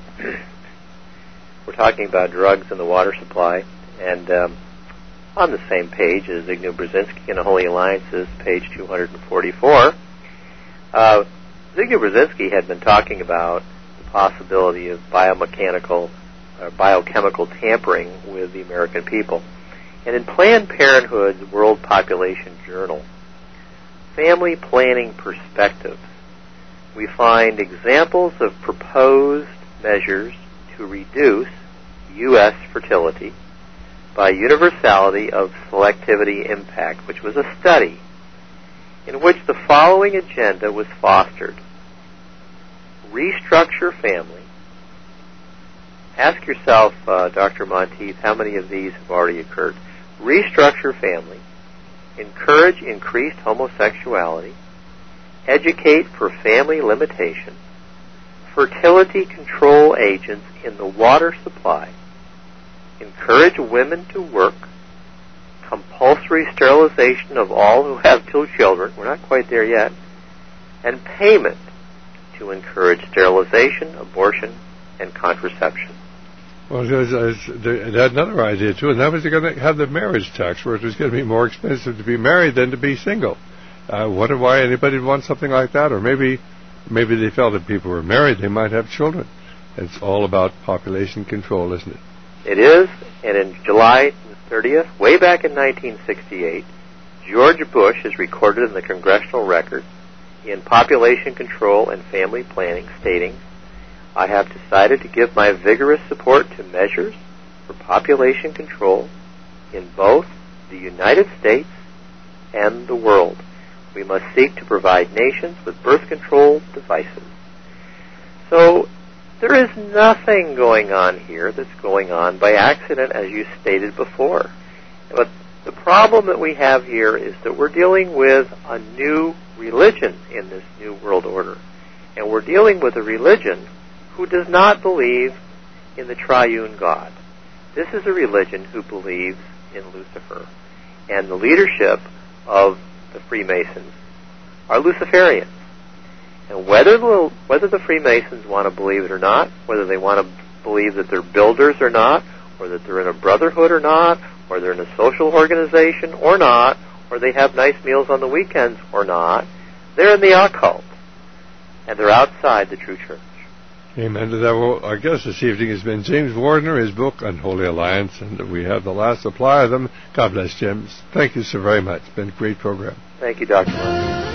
Speaker 2: we're talking about drugs and the water supply, and um, on the same page as Zygmunt Brzezinski and the Holy Alliances, page two forty-four, uh, Zygmunt Brzezinski had been talking about the possibility of biomechanical or biochemical tampering with the American people. And in Planned Parenthood's World Population Journal, Family Planning Perspectives, we find examples of proposed measures to reduce U S fertility by universality of selectivity impact, which was a study in which the following agenda was fostered. Restructure family. Ask yourself, uh, Doctor Monteith, how many of these have already occurred? Restructure family. Encourage increased homosexuality. Educate for family limitation. Fertility control agents in the water supply. Encourage women to work. Compulsory sterilization of all who have two children. We're not quite there yet. And payment to encourage sterilization, abortion, and contraception.
Speaker 1: Well, they had another idea, too, and that was they're going to have the marriage tax, where it was going to be more expensive to be married than to be single. I wonder why anybody would want something like that, or maybe maybe they felt if people were married, they might have children. It's all about population control, isn't it?
Speaker 2: It is, and in July thirtieth, way back in nineteen sixty-eight, George Bush is recorded in the Congressional Record in Population Control and Family Planning, stating, I have decided to give my vigorous support to measures for population control in both the United States and the world. We must seek to provide nations with birth control devices. So there is nothing going on here that's going on by accident, as you stated before. But the problem that we have here is that we're dealing with a new religion in this new world order. And we're dealing with a religion who does not believe in the triune God. This is a religion who believes in Lucifer. And the leadership of the Freemasons are Luciferians. And whether the, whether the Freemasons want to believe it or not, whether they want to believe that they're builders or not, or that they're in a brotherhood or not, or they're in a social organization or not, or they have nice meals on the weekends or not, they're in the occult. And they're outside the true church.
Speaker 1: Amen to that. Well, our guest this evening has been James Wardner, his book, Unholy Alliance, and we have the last supply of them. God bless, James. Thank you so very much. It's been a great program.
Speaker 2: Thank you, Doctor Monteith.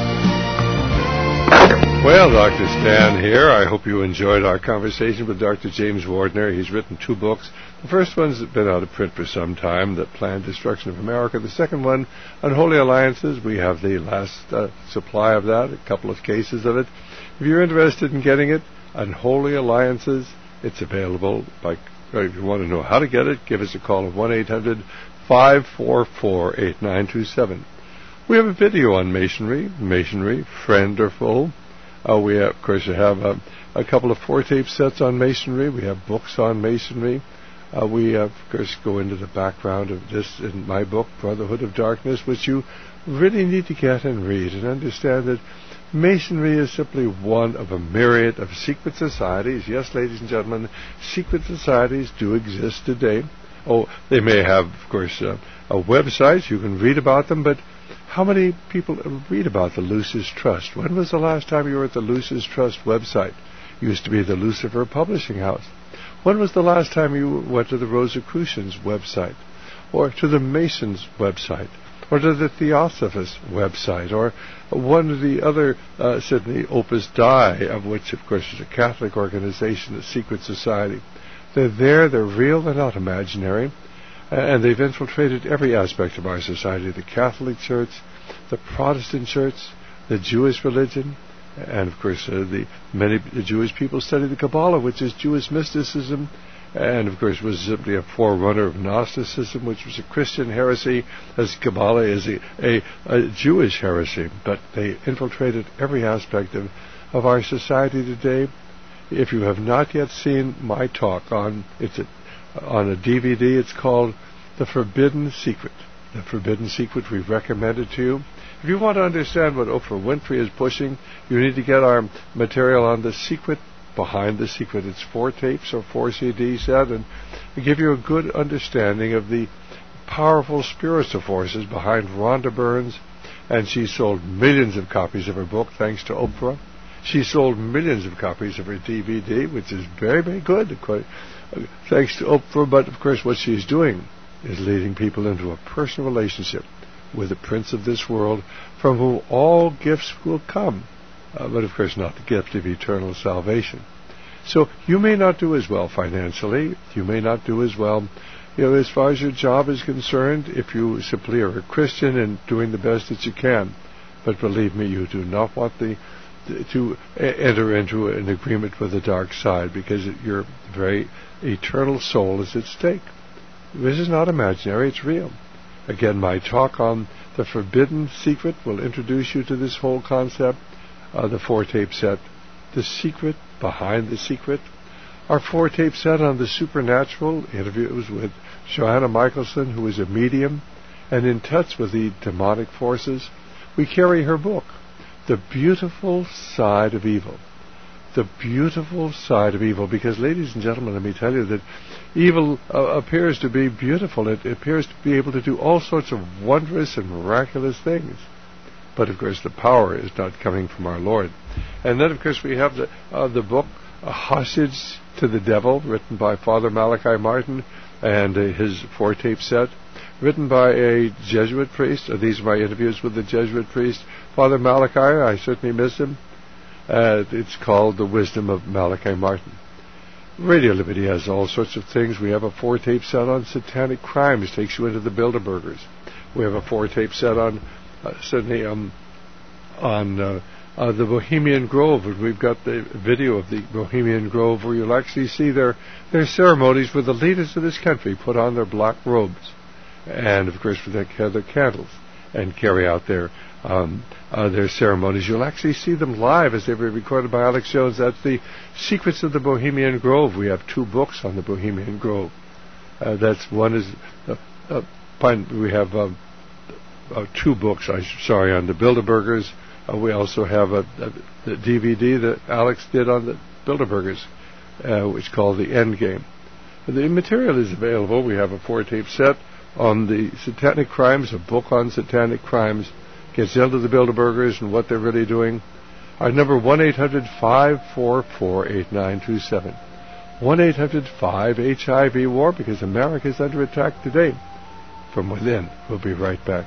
Speaker 1: Well, Doctor Stan here. I hope you enjoyed our conversation with Doctor James Wardner. He's written two books. The first one's been out of print for some time, The Planned Destruction of America. The second one, Unholy Alliances. We have the last uh, supply of that, a couple of cases of it. If you're interested in getting it, Unholy Alliances, it's available. By, if you want to know how to get it, give us a call at one eight hundred five four four eight nine two seven. We have a video on Masonry, Masonry, friend or foe. Uh, we, have, of course, have uh, a couple of four-tape sets on Masonry. We have books on Masonry. Uh, we, uh, of course, go into the background of this in my book, Brotherhood of Darkness, which you really need to get and read and understand that Masonry is simply one of a myriad of secret societies. Yes, ladies and gentlemen, secret societies do exist today. Oh, they may have, of course, uh, a website. You can read about them, but how many people read about the Lucis Trust? When was the last time you were at the Lucis Trust website? It used to be the Lucifer Publishing House. When was the last time you went to the Rosicrucians website, or to the Masons website, or to the Theosophist website, or one of the other uh, Sydney Opus Dei, of which, of course, is a Catholic organization, a secret society? They're there, they're real, they're not imaginary, and they've infiltrated every aspect of our society, the Catholic Church, the Protestant Church, the Jewish religion, and, of course, uh, the many the Jewish people study the Kabbalah, which is Jewish mysticism, and, of course, was simply a forerunner of Gnosticism, which was a Christian heresy, as Kabbalah is a, a, a Jewish heresy. But they infiltrated every aspect of, of our society today. If you have not yet seen my talk on it's a, on a D V D, it's called The Forbidden Secret. The Forbidden Secret, we recommend it to you. If you want to understand what Oprah Winfrey is pushing, you need to get our material on The Secret Behind the Secret. It's four tapes or four C D set, and give you a good understanding of the powerful spiritual forces behind Rhonda Burns. And she sold millions of copies of her book, thanks to Oprah. She sold millions of copies of her D V D, which is very, very good, quite, uh, thanks to Oprah. But, of course, what she's doing is leading people into a personal relationship with the Prince of this world, from whom all gifts will come, uh, but, of course, not the gift of eternal salvation. So you may not do as well financially. You may not do as well, you know, as far as your job is concerned, if you simply are a Christian and doing the best that you can. But believe me, you do not want the to enter into an agreement with the dark side, because it, your very eternal soul is at stake. This is not imaginary, it's real. Again, my talk on The Forbidden Secret will introduce you to this whole concept. Uh, the four-tape set, The Secret Behind the Secret. Our four-tape set on the supernatural, interviews with Joanna Michelson, who is a medium and in touch with the demonic forces. We carry her book, The Beautiful Side of Evil. The beautiful side of evil. Because, ladies and gentlemen, let me tell you that evil uh, appears to be beautiful. It appears to be able to do all sorts of wondrous and miraculous things. But, of course, the power is not coming from our Lord. And then, of course, we have the, uh, the book, A Hostage to the Devil, written by Father Malachi Martin, and uh, his four-tape set, written by a Jesuit priest. Uh, these are my interviews with the Jesuit priest, Father Malachi. I certainly miss him. Uh, it's called The Wisdom of Malachi Martin. Radio Liberty has all sorts of things. We have a four-tape set on satanic crimes, takes you into the Bilderbergers. We have a four-tape set on uh, Sydney, um, on uh, uh, the Bohemian Grove, and we've got the video of the Bohemian Grove where you'll actually see their their ceremonies where the leaders of this country put on their black robes, and of course they have their candles and carry out their um, uh, their ceremonies. You'll actually see them live as they were recorded by Alex Jones. That's the Secrets of the Bohemian Grove. We have two books on the Bohemian Grove. Uh, that's one is uh, uh, we have um, uh, two books. I'm sorry, on the Bilderbergers. Uh, we also have a, a the D V D that Alex did on the Bilderbergers, uh, which is called The End Game. The material is available. We have a four-tape set on the satanic crimes, a book on satanic crimes, gets into the Bilderbergers and what they're really doing. Our number, one eight hundred five four four eight nine two seven. one eight hundred five H I V war, because America is under attack today from within. We'll be right back.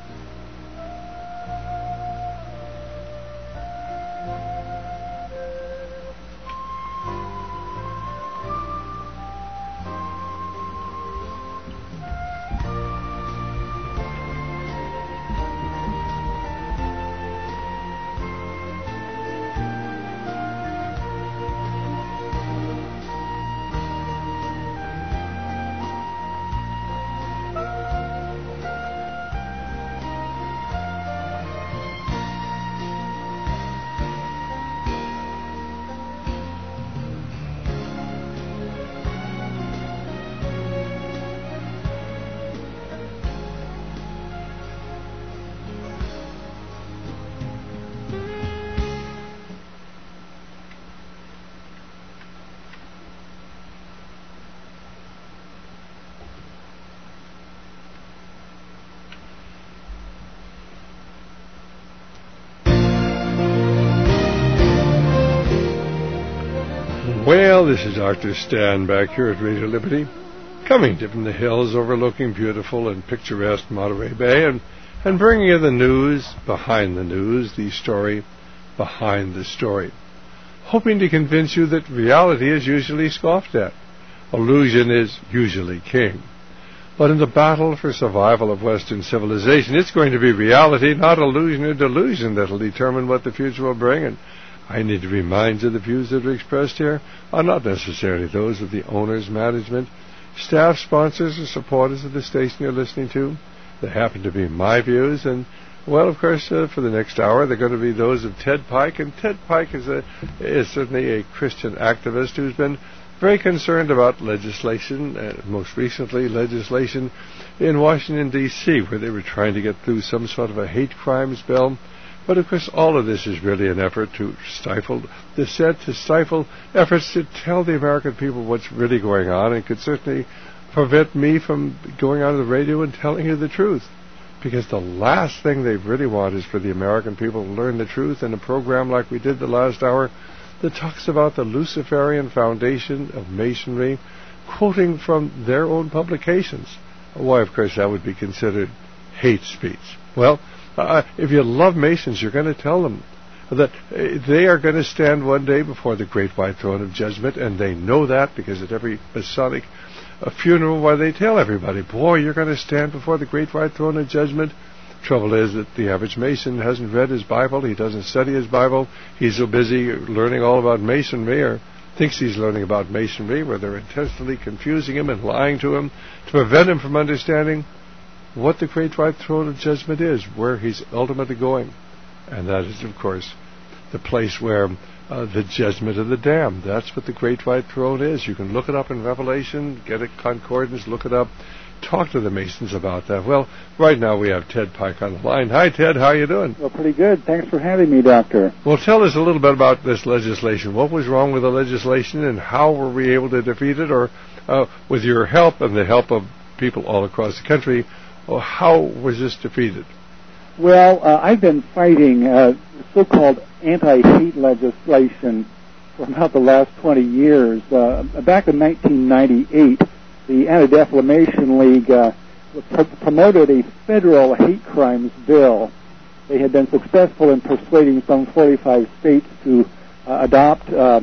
Speaker 1: Well, this is Doctor Stan back here at Radio Liberty, coming to from the hills overlooking beautiful and picturesque Monterey Bay, and, and bringing you the news behind the news, the story behind the story, hoping to convince you that reality is usually scoffed at. Illusion is usually king. But in the battle for survival of Western civilization, it's going to be reality, not illusion or delusion, that will determine what the future will bring. And I need to remind you the views that are expressed here are not necessarily those of the owners, management, staff, sponsors, or supporters of the station you're listening to. They happen to be my views, and, well, of course, uh, for the next hour, they're going to be those of Ted Pike. And Ted Pike is, a, is certainly a Christian activist who's been very concerned about legislation, uh, most recently legislation in Washington, D C, where they were trying to get through some sort of a hate crimes bill. But, of course, all of this is really an effort to stifle dissent, to stifle efforts to tell the American people what's really going on, and could certainly prevent me from going on the radio and telling you the truth. Because the last thing they really want is for the American people to learn the truth in a program like we did the last hour that talks about the Luciferian foundation of Masonry, quoting from their own publications. Why, of course, that would be considered hate speech. Well, Uh, if you love Masons, you're going to tell them that uh, they are going to stand one day before the Great White Throne of Judgment, and they know that because at every Masonic uh, funeral, where they tell everybody, boy, you're going to stand before the Great White Throne of Judgment. Trouble is that the average Mason hasn't read his Bible. He doesn't study his Bible. He's so busy learning all about Masonry, or thinks he's learning about Masonry, where they're intentionally confusing him and lying to him to prevent him from understanding what the Great White Throne of Judgment is, where he's ultimately going. And that is, of course, the place where uh, the judgment of the damned. That's what the Great White Throne is. You can look it up in Revelation, get a concordance, look it up, talk to the Masons about that. Well, right now we have Ted Pike on the line. Hi, Ted. How you doing?
Speaker 3: Well, pretty good. Thanks for having me, Doctor.
Speaker 1: Well, tell us a little bit about this legislation. What was wrong with the legislation, and how were we able to defeat it? Or, uh, with your help and the help of people all across the country, well, how was this defeated?
Speaker 3: Well, uh, I've been fighting uh, so-called anti-hate legislation for about the last twenty years. Uh, back in nineteen ninety-eight, the Anti-Defamation League uh, pr- promoted a federal hate crimes bill. They had been successful in persuading some forty-five states to uh, adopt uh,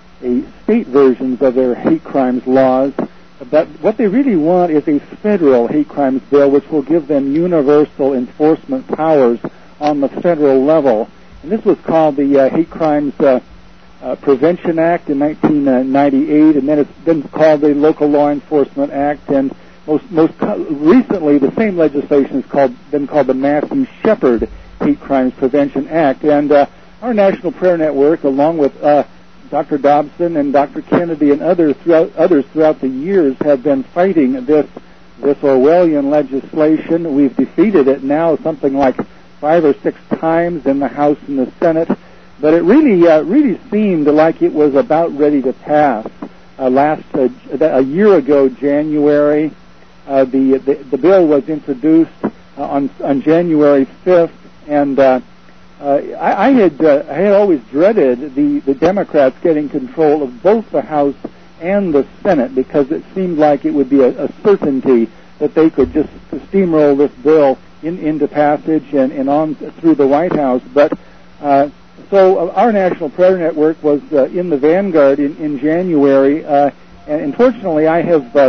Speaker 3: a state versions of their hate crimes laws. But what they really want is a federal hate crimes bill, which will give them universal enforcement powers on the federal level. And this was called the uh, Hate Crimes uh, uh, Prevention Act in nineteen ninety-eight, and then it's been called the Local Law Enforcement Act, and most most co- recently the same legislation has called been called the Matthew Shepard Hate Crimes Prevention Act. And uh, our National Prayer Network, along with uh, Doctor Dobson and Doctor Kennedy and others throughout, others throughout the years, have been fighting this this Orwellian legislation. We've defeated it now something like five or six times in the House and the Senate, but it really uh, really seemed like it was about ready to pass. Uh, last uh, a year ago, January, uh, the, the the bill was introduced uh, on on January fifth, and uh, Uh, I, I had uh, I had always dreaded the, the Democrats getting control of both the House and the Senate, because it seemed like it would be a, a certainty that they could just steamroll this bill in, into passage and, and on through the White House. But uh, so our National Prayer Network was uh, in the vanguard in, in January, uh, and unfortunately I have uh,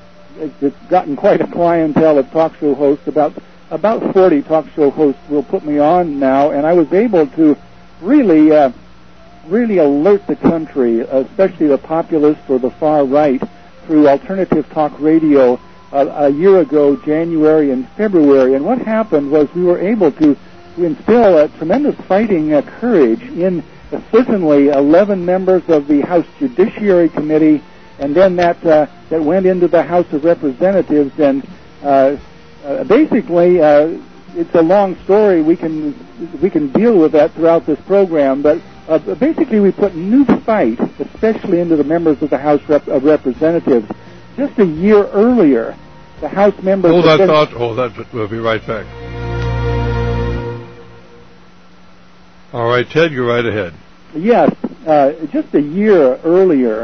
Speaker 3: gotten quite a clientele of talk show hosts. About About forty talk show hosts will put me on now, and I was able to really, uh, really alert the country, especially the populist or the far right, through alternative talk radio uh, a year ago, January and February. And what happened was we were able to, to instill a tremendous fighting uh, courage in uh, certainly eleven members of the House Judiciary Committee, and then that uh, that went into the House of Representatives. And uh, Uh, basically, uh, it's a long story. We can we can deal with that throughout this program. But uh, basically, we put new fight, especially into the members of the House Rep- of Representatives. Just a year earlier, the House members...
Speaker 1: Hold that thought. Hold that. We'll be right back. All right, Ted, you're right ahead.
Speaker 3: Yes. Uh, just a year earlier,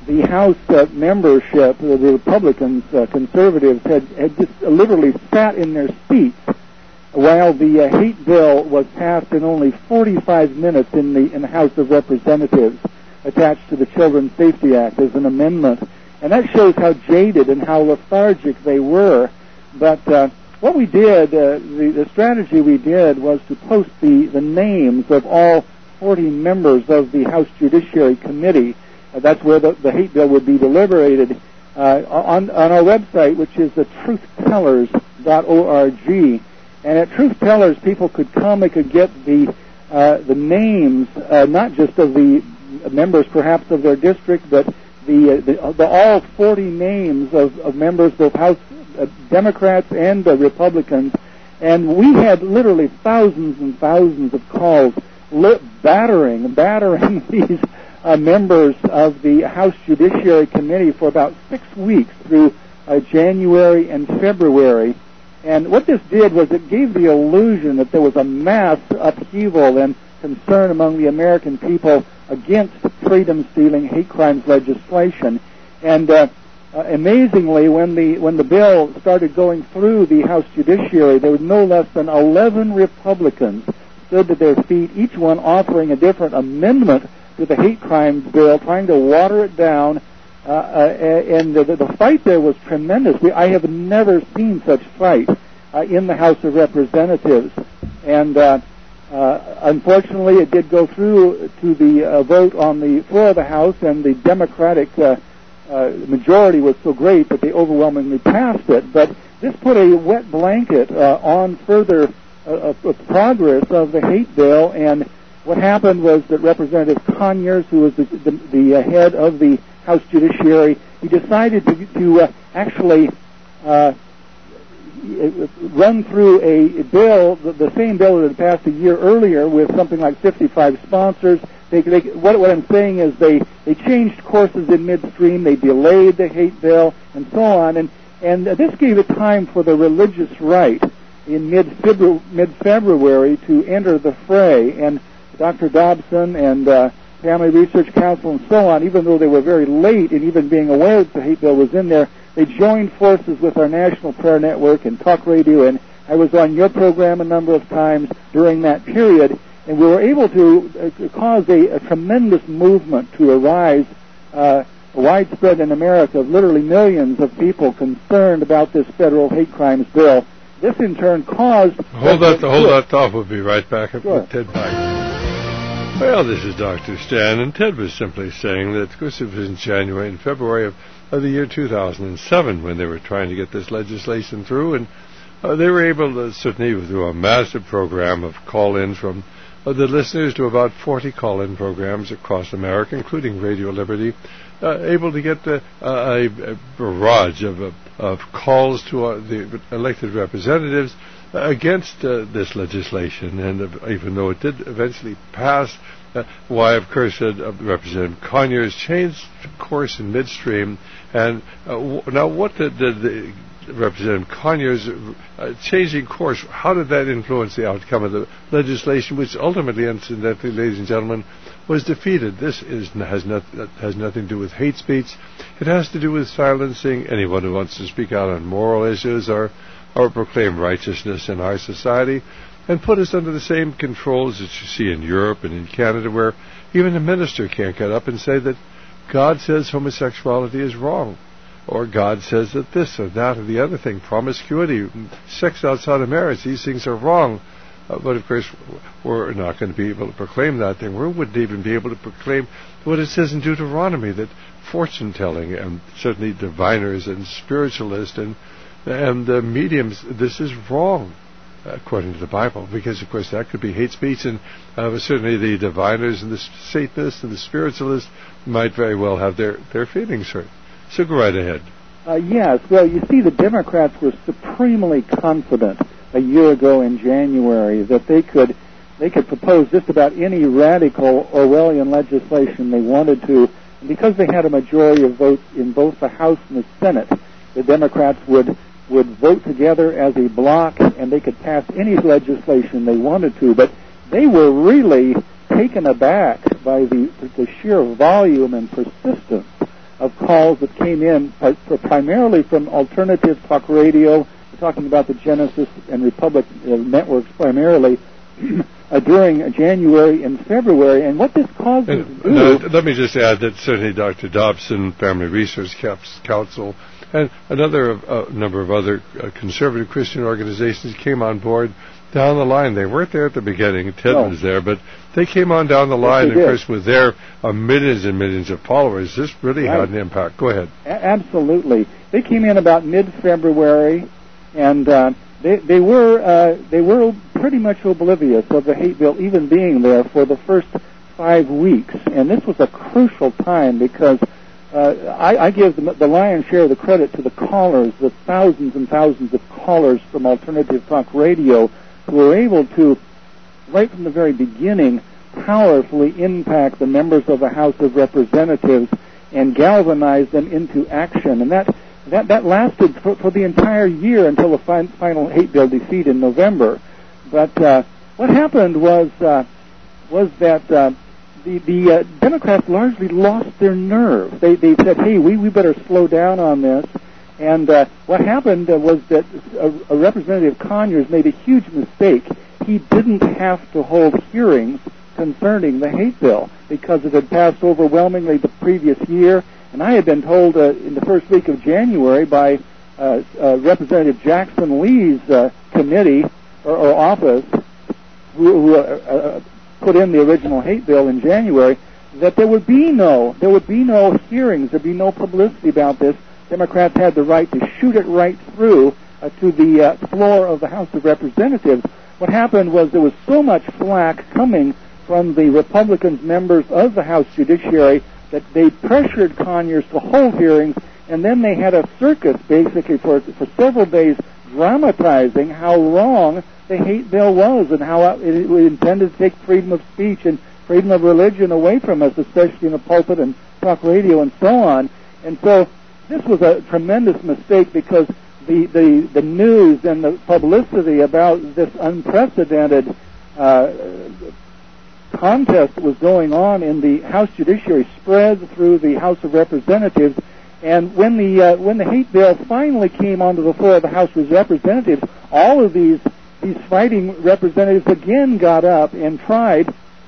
Speaker 3: the House uh, membership, the Republicans, uh, conservatives, had, had just literally sat in their seats while the uh, hate bill was passed in only forty-five minutes in the in the House of Representatives, attached to the Children's Safety Act as an amendment. And that shows how jaded and how lethargic they were. But uh, what we did, uh, the, the strategy we did was to post the, the names of all forty members of the House Judiciary Committee. Uh, that's where the, the hate bill would be deliberated uh, on, on our website, which is the truth tellers dot org. And at Truth Tellers, people could come, they could get the uh, the names, uh, not just of the members perhaps of their district, but the, uh, the, the all forty names of, of members, both House uh, Democrats and uh, Republicans. And we had literally thousands and thousands of calls li- battering, battering these uh, members of the House Judiciary Committee for about six weeks through uh, January and February. And what this did was it gave the illusion that there was a mass upheaval and concern among the American people against freedom-stealing hate crimes legislation. And uh, uh, amazingly, when the when the bill started going through the House Judiciary, there was no less than eleven Republicans stood to their feet, each one offering a different amendment to the hate crimes bill, trying to water it down. Uh, uh, and the, the fight there was tremendous. We, I have never seen such fight uh, in the House of Representatives. And uh, uh, unfortunately, it did go through to the uh, vote on the floor of the House, and the Democratic uh, uh, majority was so great that they overwhelmingly passed it. But this put a wet blanket uh, on further uh, uh, progress of the hate bill. And what happened was that Representative Conyers, who was the, the, the uh, head of the House Judiciary, he decided to, to uh, actually uh, run through a bill, the, the same bill that had passed a year earlier with something like fifty-five sponsors. They, they, what, what I'm saying is they, they changed courses in midstream, they delayed the hate bill, and so on. And, and uh, this gave it time for the religious right in mid-February to enter the fray. And Doctor Dobson and uh, Family Research Council and so on, even though they were very late in even being aware that the hate bill was in there, they joined forces with our National Prayer Network and Talk Radio, and I was on your program a number of times during that period, and we were able to uh, cause a, a tremendous movement to arise, uh, widespread in America, of literally millions of people concerned about this federal hate crimes bill. This in turn caused...
Speaker 1: Hold that, hold that thought. We'll be right back up
Speaker 3: sure.
Speaker 1: with Ted Pike. Well, this is Doctor Stan, and Ted was simply saying that, of course, it was in January and February of, of the year two thousand seven when they were trying to get this legislation through, and uh, they were able to, certainly through a massive program of call-in from uh, the listeners to about forty call-in programs across America, including Radio Liberty, uh, able to get the, uh, a, a barrage of, of calls to uh, the elected representatives against uh, this legislation. And uh, even though it did eventually pass, uh, why, of course, uh, Representative Conyers changed course in midstream. And uh, w- now what did, did the Representative Conyers uh, changing course, how did that influence the outcome of the legislation, which ultimately, incidentally, ladies and gentlemen, was defeated? This is, has, not, has nothing to do with hate speech. It has to do with silencing anyone who wants to speak out on moral issues or or proclaim righteousness in our society, and put us under the same controls that you see in Europe and in Canada, where even a minister can't get up and say that God says homosexuality is wrong, or God says that this or that or the other thing, promiscuity, sex outside of marriage, these things are wrong. Uh, but of course, we're not going to be able to proclaim that thing. We wouldn't even be able to proclaim what it says in Deuteronomy, that fortune-telling and certainly diviners and spiritualists and and uh, mediums, this is wrong, according to the Bible, because, of course, that could be hate speech, and uh, certainly the diviners and the Satanists and the spiritualists might very well have their, their feelings hurt. So go right ahead.
Speaker 3: Uh, yes, well, you see, the Democrats were supremely confident a year ago in January that they could they could propose just about any radical Orwellian legislation they wanted to, and because they had a majority of votes in both the House and the Senate, the Democrats would would vote together as a bloc, and they could pass any legislation they wanted to. But they were really taken aback by the, the sheer volume and persistence of calls that came in uh, primarily from alternative talk radio. We're talking about the Genesis and Republic uh, networks primarily uh, during January and February. And what this caused us to do...
Speaker 1: Uh, let me just add that certainly Doctor Dobson, Family Research Council, and another uh, number of other uh, conservative Christian organizations came on board down the line. They weren't there at the beginning. Ted no. was there, but they came on down the line, yes, and of course, with their uh, millions and millions of followers, this really right. had an impact. Go ahead.
Speaker 3: A- absolutely. They came in about mid-February, and uh, they, they were uh, they were pretty much oblivious of the hate bill even being there for the first five weeks. And this was a crucial time because uh, I, I give the, the lion's share of the credit to the callers, the thousands and thousands of callers from Alternative Talk Radio who were able to, right from the very beginning, powerfully impact the members of the House of Representatives and galvanize them into action. And that that, that lasted for, for the entire year until the fin- final hate bill defeat in November. But uh, what happened was uh, was that uh, the, the uh, Democrats largely lost their nerve. They, they said, hey, we, we better slow down on this. And uh, what happened uh, was that a, a Representative Conyers made a huge mistake. He didn't have to hold hearings concerning the hate bill because it had passed overwhelmingly the previous year. And I had been told uh, in the first week of January by uh, uh, Representative Jackson Lee's uh, committee or, or office, who, who uh, uh, put in the original hate bill in January, that there would be no there would be no hearings, there'd be no publicity about this. Democrats had the right to shoot it right through uh, to the uh, floor of the House of Representatives. What happened was there was so much flack coming from the Republicans members of the House Judiciary that they pressured Conyers to hold hearings, and then they had a circus basically for for several days dramatizing how wrong the hate bill was and how it, it intended to take freedom of speech and freedom of religion away from us, especially in the pulpit and talk radio and so on. And so this was a tremendous mistake because the, the, the news and the publicity about this unprecedented uh, contest that was going on in the House Judiciary spread through the House of Representatives. And when the uh, when the hate bill finally came onto the floor of the House of Representatives, all of these these fighting representatives again got up and tried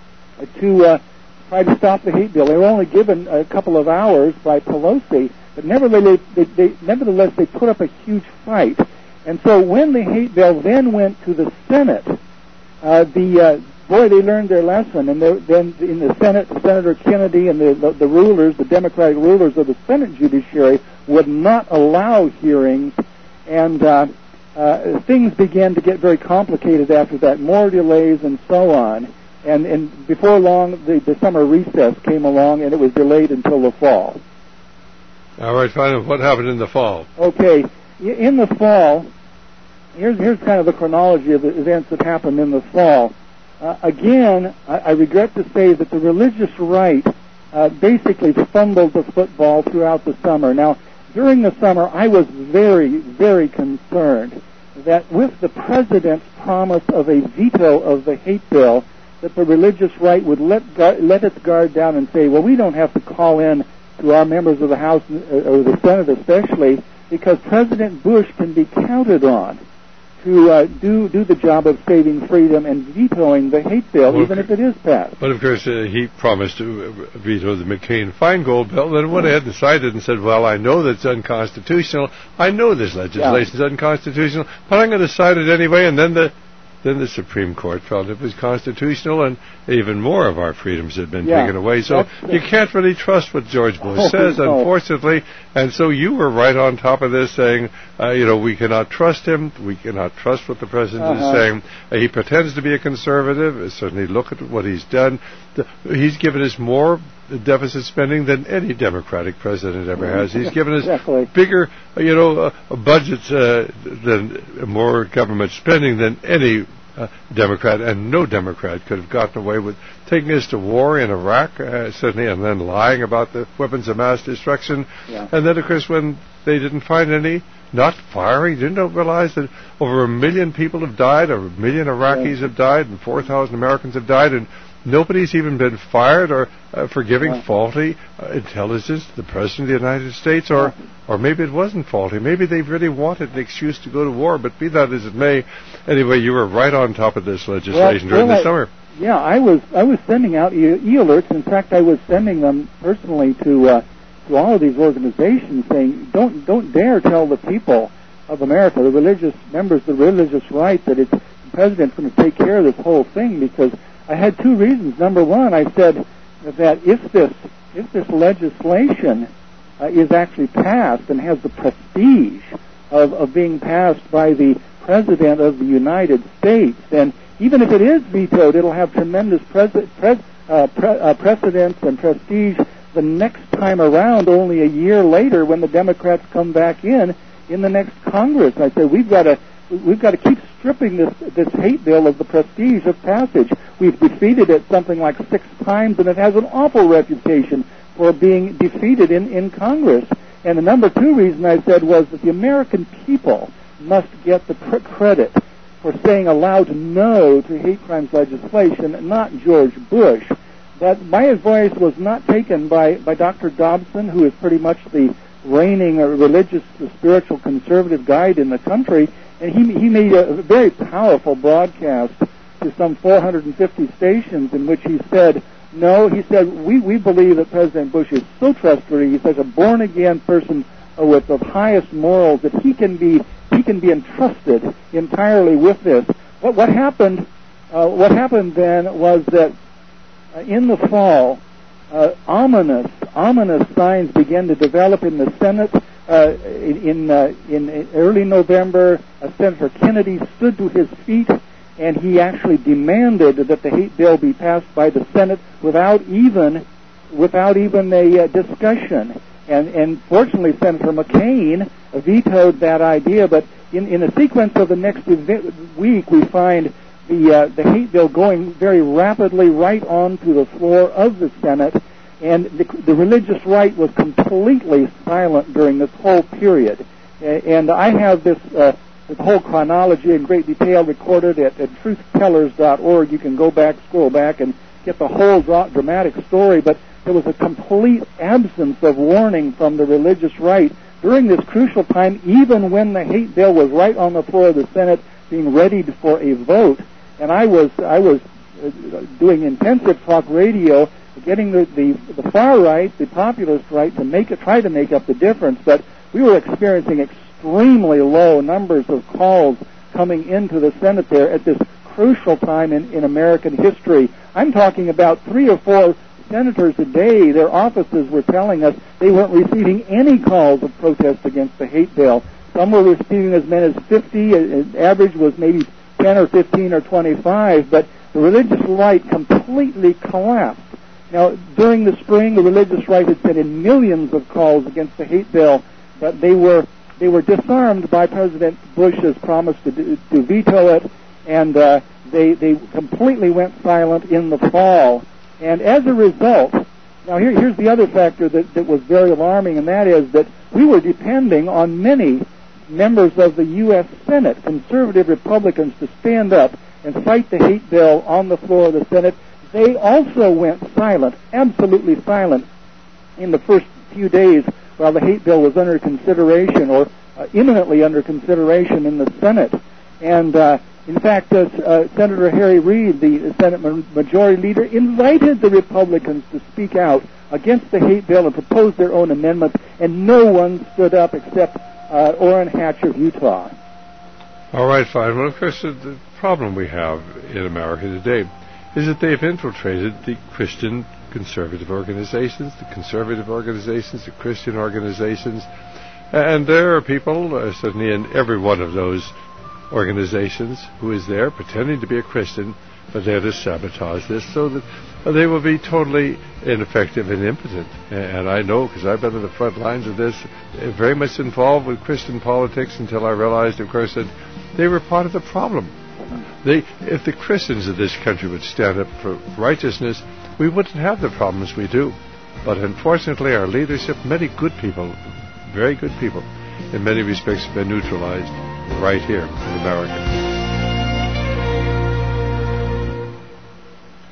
Speaker 3: to uh, try to stop the hate bill. They were only given a couple of hours by Pelosi. But nevertheless they, they, nevertheless, they put up a huge fight. And so when the hate bill then went to the Senate, uh, the uh, boy, they learned their lesson. And then in the Senate, Senator Kennedy and the, the, the rulers, the Democratic rulers of the Senate Judiciary, would not allow hearings. And uh, uh, things began to get very complicated after that, more delays and so on. And, and before long, the, the summer recess came along, and it was delayed until the fall.
Speaker 1: All right, fine. What happened in the fall?
Speaker 3: Okay, in the fall, here's here's kind of the chronology of the events that happened in the fall. Uh, again, I, I regret to say that the religious right uh, basically fumbled the football throughout the summer. Now, during the summer, I was very, very concerned that with the president's promise of a veto of the hate bill, that the religious right would let gu- let its guard down and say, well, we don't have to call in to our members of the House, or the Senate especially, because President Bush can be counted on to uh, do do the job of saving freedom and vetoing the hate bill, well, even if it is passed.
Speaker 1: But of course, uh, he promised to uh, veto the McCain-Feingold bill, then went ahead and decided and said, well, I know that's unconstitutional, I know this legislation is yeah. unconstitutional, but I'm going to cite it anyway, and then the Then the Supreme Court felt it was constitutional, and even more of our freedoms had been yeah, taken away. So you can't really trust what George Bush oh, says, no. unfortunately. And so you were right on top of this, saying, uh, you know, we cannot trust him. We cannot trust what the president uh-huh. is saying. Uh, he pretends to be a conservative. Uh, certainly, look at what he's done. The, he's given us more deficit spending than any Democratic president ever has. He's given us exactly. bigger, you know, uh, budgets uh, than more government spending than any Uh, Democrat, and no Democrat could have gotten away with taking us to war in Iraq, uh, certainly, and then lying about the weapons of mass destruction. Yeah. And then, of course, when they didn't find any, not firing, didn't realize that over a million people have died, or a million Iraqis yeah. have died, and four thousand Americans have died, and nobody's even been fired or uh, for giving
Speaker 3: Yeah.
Speaker 1: faulty uh, intelligence to the President of the United States, or, or maybe it wasn't faulty. Maybe they really wanted an excuse to go to war, but be that as it may, anyway, you were right on top of this legislation
Speaker 3: Well,
Speaker 1: during
Speaker 3: well,
Speaker 1: the summer.
Speaker 3: Yeah, I was I was sending out e- e-alerts. In fact, I was sending them personally to uh, to all of these organizations, saying, "Don't don't dare tell the people of America, the religious members, the religious right, that it's the president's going to take care of this whole thing." Because I had two reasons. Number one, I said that if this if this legislation uh, is actually passed and has the prestige of of being passed by the President of the United States, then even if it is vetoed, it'll have tremendous pres- pres- uh, pre- uh, precedence and prestige the next time around, only a year later, when the Democrats come back in in the next Congress. I said we've got to we've got to keep stripping this this hate bill of the prestige of passage. We've defeated it something like six times, and it has an awful reputation for being defeated in in Congress. And the number two reason I said was that the American people must get the pr- credit for saying a loud no to hate crimes legislation, not George Bush. But my voice was not taken by, by Doctor Dobson, who is pretty much the reigning uh, religious, uh, spiritual conservative guide in the country, and he, he made a very powerful broadcast to some four hundred fifty stations in which he said, no, he said, we, we believe that President Bush is so trustworthy, he's such a born-again person uh, with the highest morals that he can be he can be entrusted entirely with this. What, what happened? Uh, what happened then was that uh, in the fall, uh, ominous, ominous signs began to develop in the Senate. Uh, in uh, in early November, uh, Senator Kennedy stood to his feet, and he actually demanded that the hate bill be passed by the Senate without even without even a uh, discussion. And, and fortunately, Senator McCain vetoed that idea. But in, in the sequence of the next ev- week, we find the uh, the hate bill going very rapidly right onto the floor of the Senate, and the, the religious right was completely silent during this whole period. And I have this uh, this whole chronology in great detail recorded at, at truth tellers dot org. You can go back, scroll back, and get the whole dra- dramatic story. But there was a complete absence of warning from the religious right during this crucial time, even when the hate bill was right on the floor of the Senate being readied for a vote. And I was I was uh, doing intensive talk radio, getting the, the the far right, the populist right, to make it, try to make up the difference. But we were experiencing extremely low numbers of calls coming into the Senate there at this crucial time in, in American history. I'm talking about three or four senators a day. Their offices were telling us they weren't receiving any calls of protest against the hate bill. Some were receiving as many as fifty. The average was maybe ten or fifteen or twenty-five, but the religious right completely collapsed. Now, during the spring, the religious right had sent in millions of calls against the hate bill, but they were they were disarmed by President Bush's promise to, to veto it, and uh, they they completely went silent in the fall. And as a result, now here, here's the other factor that, that was very alarming, and that is that we were depending on many members of the U S Senate, conservative Republicans, to stand up and fight the hate bill on the floor of the Senate. They also went silent, absolutely silent, in the first few days while the hate bill was under consideration, or uh, imminently under consideration in the Senate. And uh, in fact, uh, uh, Senator Harry Reid, the Senate Majority Leader, invited the Republicans to speak out against the hate bill and propose their own amendments, and no one stood up except uh, Orrin Hatch of Utah.
Speaker 1: All right, fine. Well, of course, the, the problem we have in America today is that they've infiltrated the Christian conservative organizations, the conservative organizations, the Christian organizations, and there are people, uh, certainly in every one of those organizations, who is there pretending to be a Christian, but there to sabotage this so that uh, they will be totally ineffective and impotent. And I know, because I've been on the front lines of this, uh, very much involved with Christian politics, until I realized, of course, that they were part of the problem. They, if the Christians of this country would stand up for righteousness, we wouldn't have the problems we do. But unfortunately, our leadership, many good people, very good people, in many respects have been neutralized right here in America.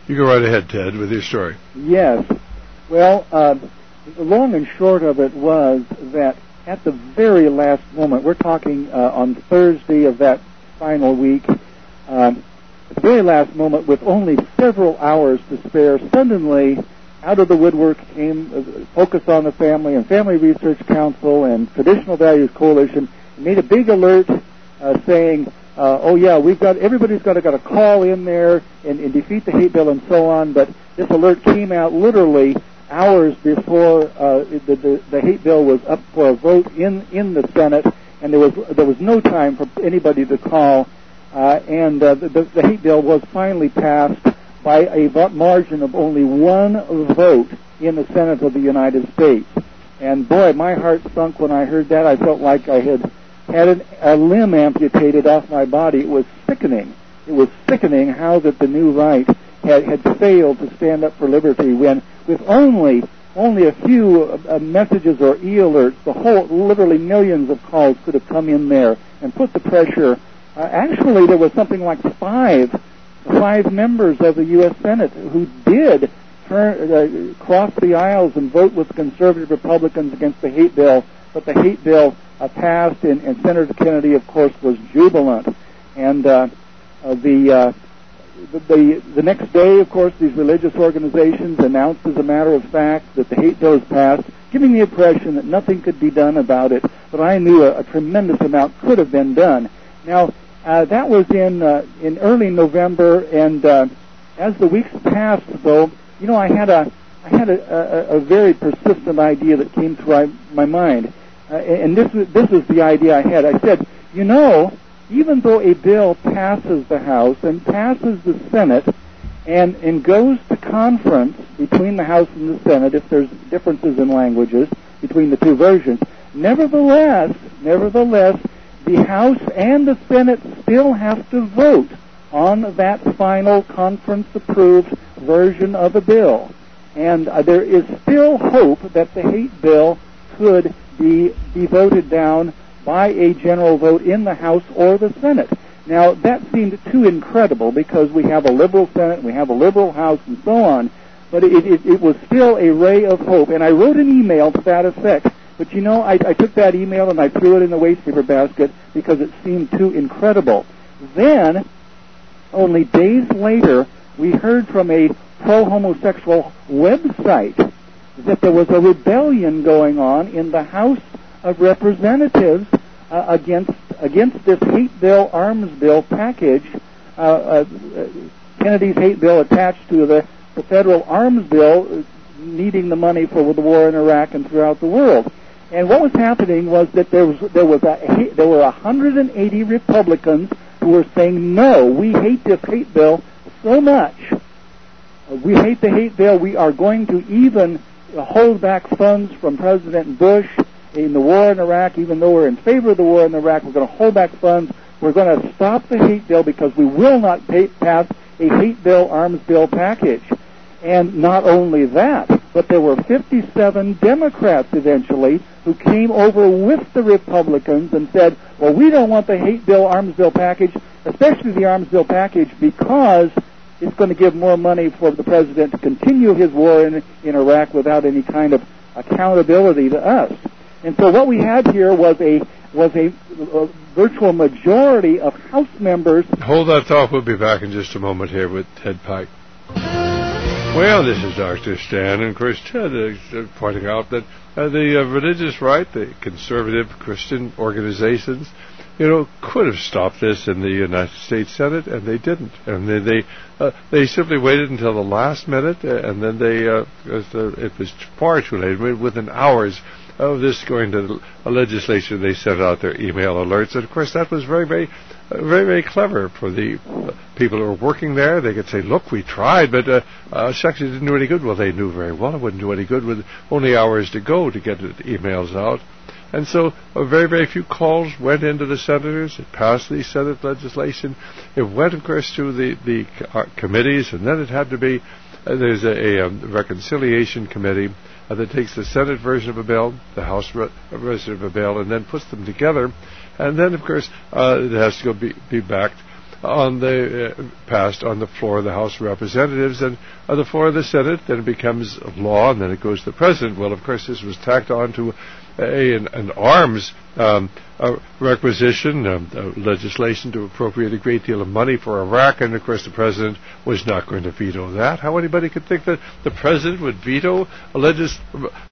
Speaker 1: You go right ahead, Ted, with your story.
Speaker 3: Yes. Well, uh, the long and short of it was that at the very last moment, we're talking uh, on Thursday of that final week, um, at the very last moment, with only several hours to spare, suddenly out of the woodwork came uh, Focus on the Family and Family Research Council and Traditional Values Coalition, made a big alert uh, saying, uh, oh yeah, we've got, everybody's got to, got to call in there and, and defeat the hate bill and so on, but this alert came out literally hours before uh, the, the, the hate bill was up for a vote in, in the Senate, and there was there was no time for anybody to call, uh, and uh, the, the hate bill was finally passed by a margin of only one vote in the Senate of the United States. And boy, my heart sunk when I heard that. I felt like I had had an, a limb amputated off my body. It was sickening. It was sickening how that the new right had, had failed to stand up for liberty when, with only only a few uh, messages or e-alerts, the whole, literally millions of calls could have come in there and put the pressure. Uh, actually, there was something like five, five members of the U S Senate who did turn, uh, cross the aisles and vote with conservative Republicans against the hate bill, but the hate bill uh, passed, and, and Senator Kennedy, of course, was jubilant. And uh, uh, the... Uh, The, the, the next day, of course, these religious organizations announced as a matter of fact that the hate bill was passed, giving the impression that nothing could be done about it, but I knew a, a tremendous amount could have been done. Now, uh, that was in uh, in early November, and uh, as the weeks passed, though, you know, I had a I had a, a, a very persistent idea that came to my, my mind, uh, and this was, this was the idea I had. I said, you know, even though a bill passes the House and passes the Senate and, and goes to conference between the House and the Senate, if there's differences in languages between the two versions, nevertheless, nevertheless, the House and the Senate still have to vote on that final conference-approved version of a bill. And uh, there is still hope that the hate bill could be, be voted down by a general vote in the House or the Senate. Now, that seemed too incredible because we have a liberal Senate, we have a liberal House, and so on, but it, it, it was still a ray of hope. And I wrote an email to that effect, but you know, I, I took that email and I threw it in the wastepaper basket because it seemed too incredible. Then, only days later, we heard from a pro-homosexual website that there was a rebellion going on in the House of Representatives uh, against against this hate bill, arms bill package, uh, uh, Kennedy's hate bill attached to the, the federal arms bill, needing the money for the war in Iraq and throughout the world. And what was happening was that there was there was a there were one hundred eighty Republicans who were saying, no, we hate this hate bill so much. We hate the hate bill. We are going to even hold back funds from President Bush in the war in Iraq. Even though we're in favor of the war in Iraq, we're going to hold back funds. We're going to stop the hate bill because we will not pay, pass a hate bill, arms bill package. And not only that, but there were fifty-seven Democrats eventually who came over with the Republicans and said, well, we don't want the hate bill, arms bill package, especially the arms bill package, because it's going to give more money for the president to continue his war in, in Iraq without any kind of accountability to us. And so what we had here was a was a, a virtual majority of House members.
Speaker 1: Hold that thought. We'll be back in just a moment here with Ted Pike. Well, this is Doctor Stan, and of course Ted is uh, pointing out that uh, the uh, religious right, the conservative Christian organizations, you know, could have stopped this in the United States Senate, and they didn't. And they they, uh, they simply waited until the last minute, uh, and then they uh, it was far too late. Within hours of this going to the legislature, they sent out their email alerts, and of course that was very, very, uh, very, very clever for the uh, people who were working there. They could say, "Look, we tried, but uh, uh, shucks, it didn't do any good." Well, they knew very well it wouldn't do any good with only hours to go to get the emails out. And so uh, very, very few calls went into the senators. It passed the Senate legislation. It went, of course, to the, the uh, committees, and then it had to be, uh, there's a, a um, reconciliation committee uh, that takes the Senate version of a bill, the House re- version of a bill, and then puts them together. And then, of course, uh, it has to go be, be backed on the uh, passed on the floor of the House of Representatives and on the floor of the Senate. Then it becomes law, and then it goes to the president. Well, of course, this was tacked on to a, an, an arms um, a requisition, um, uh, legislation to appropriate a great deal of money for Iraq, and of course the president was not going to veto that. How anybody could think that the president would veto a legis-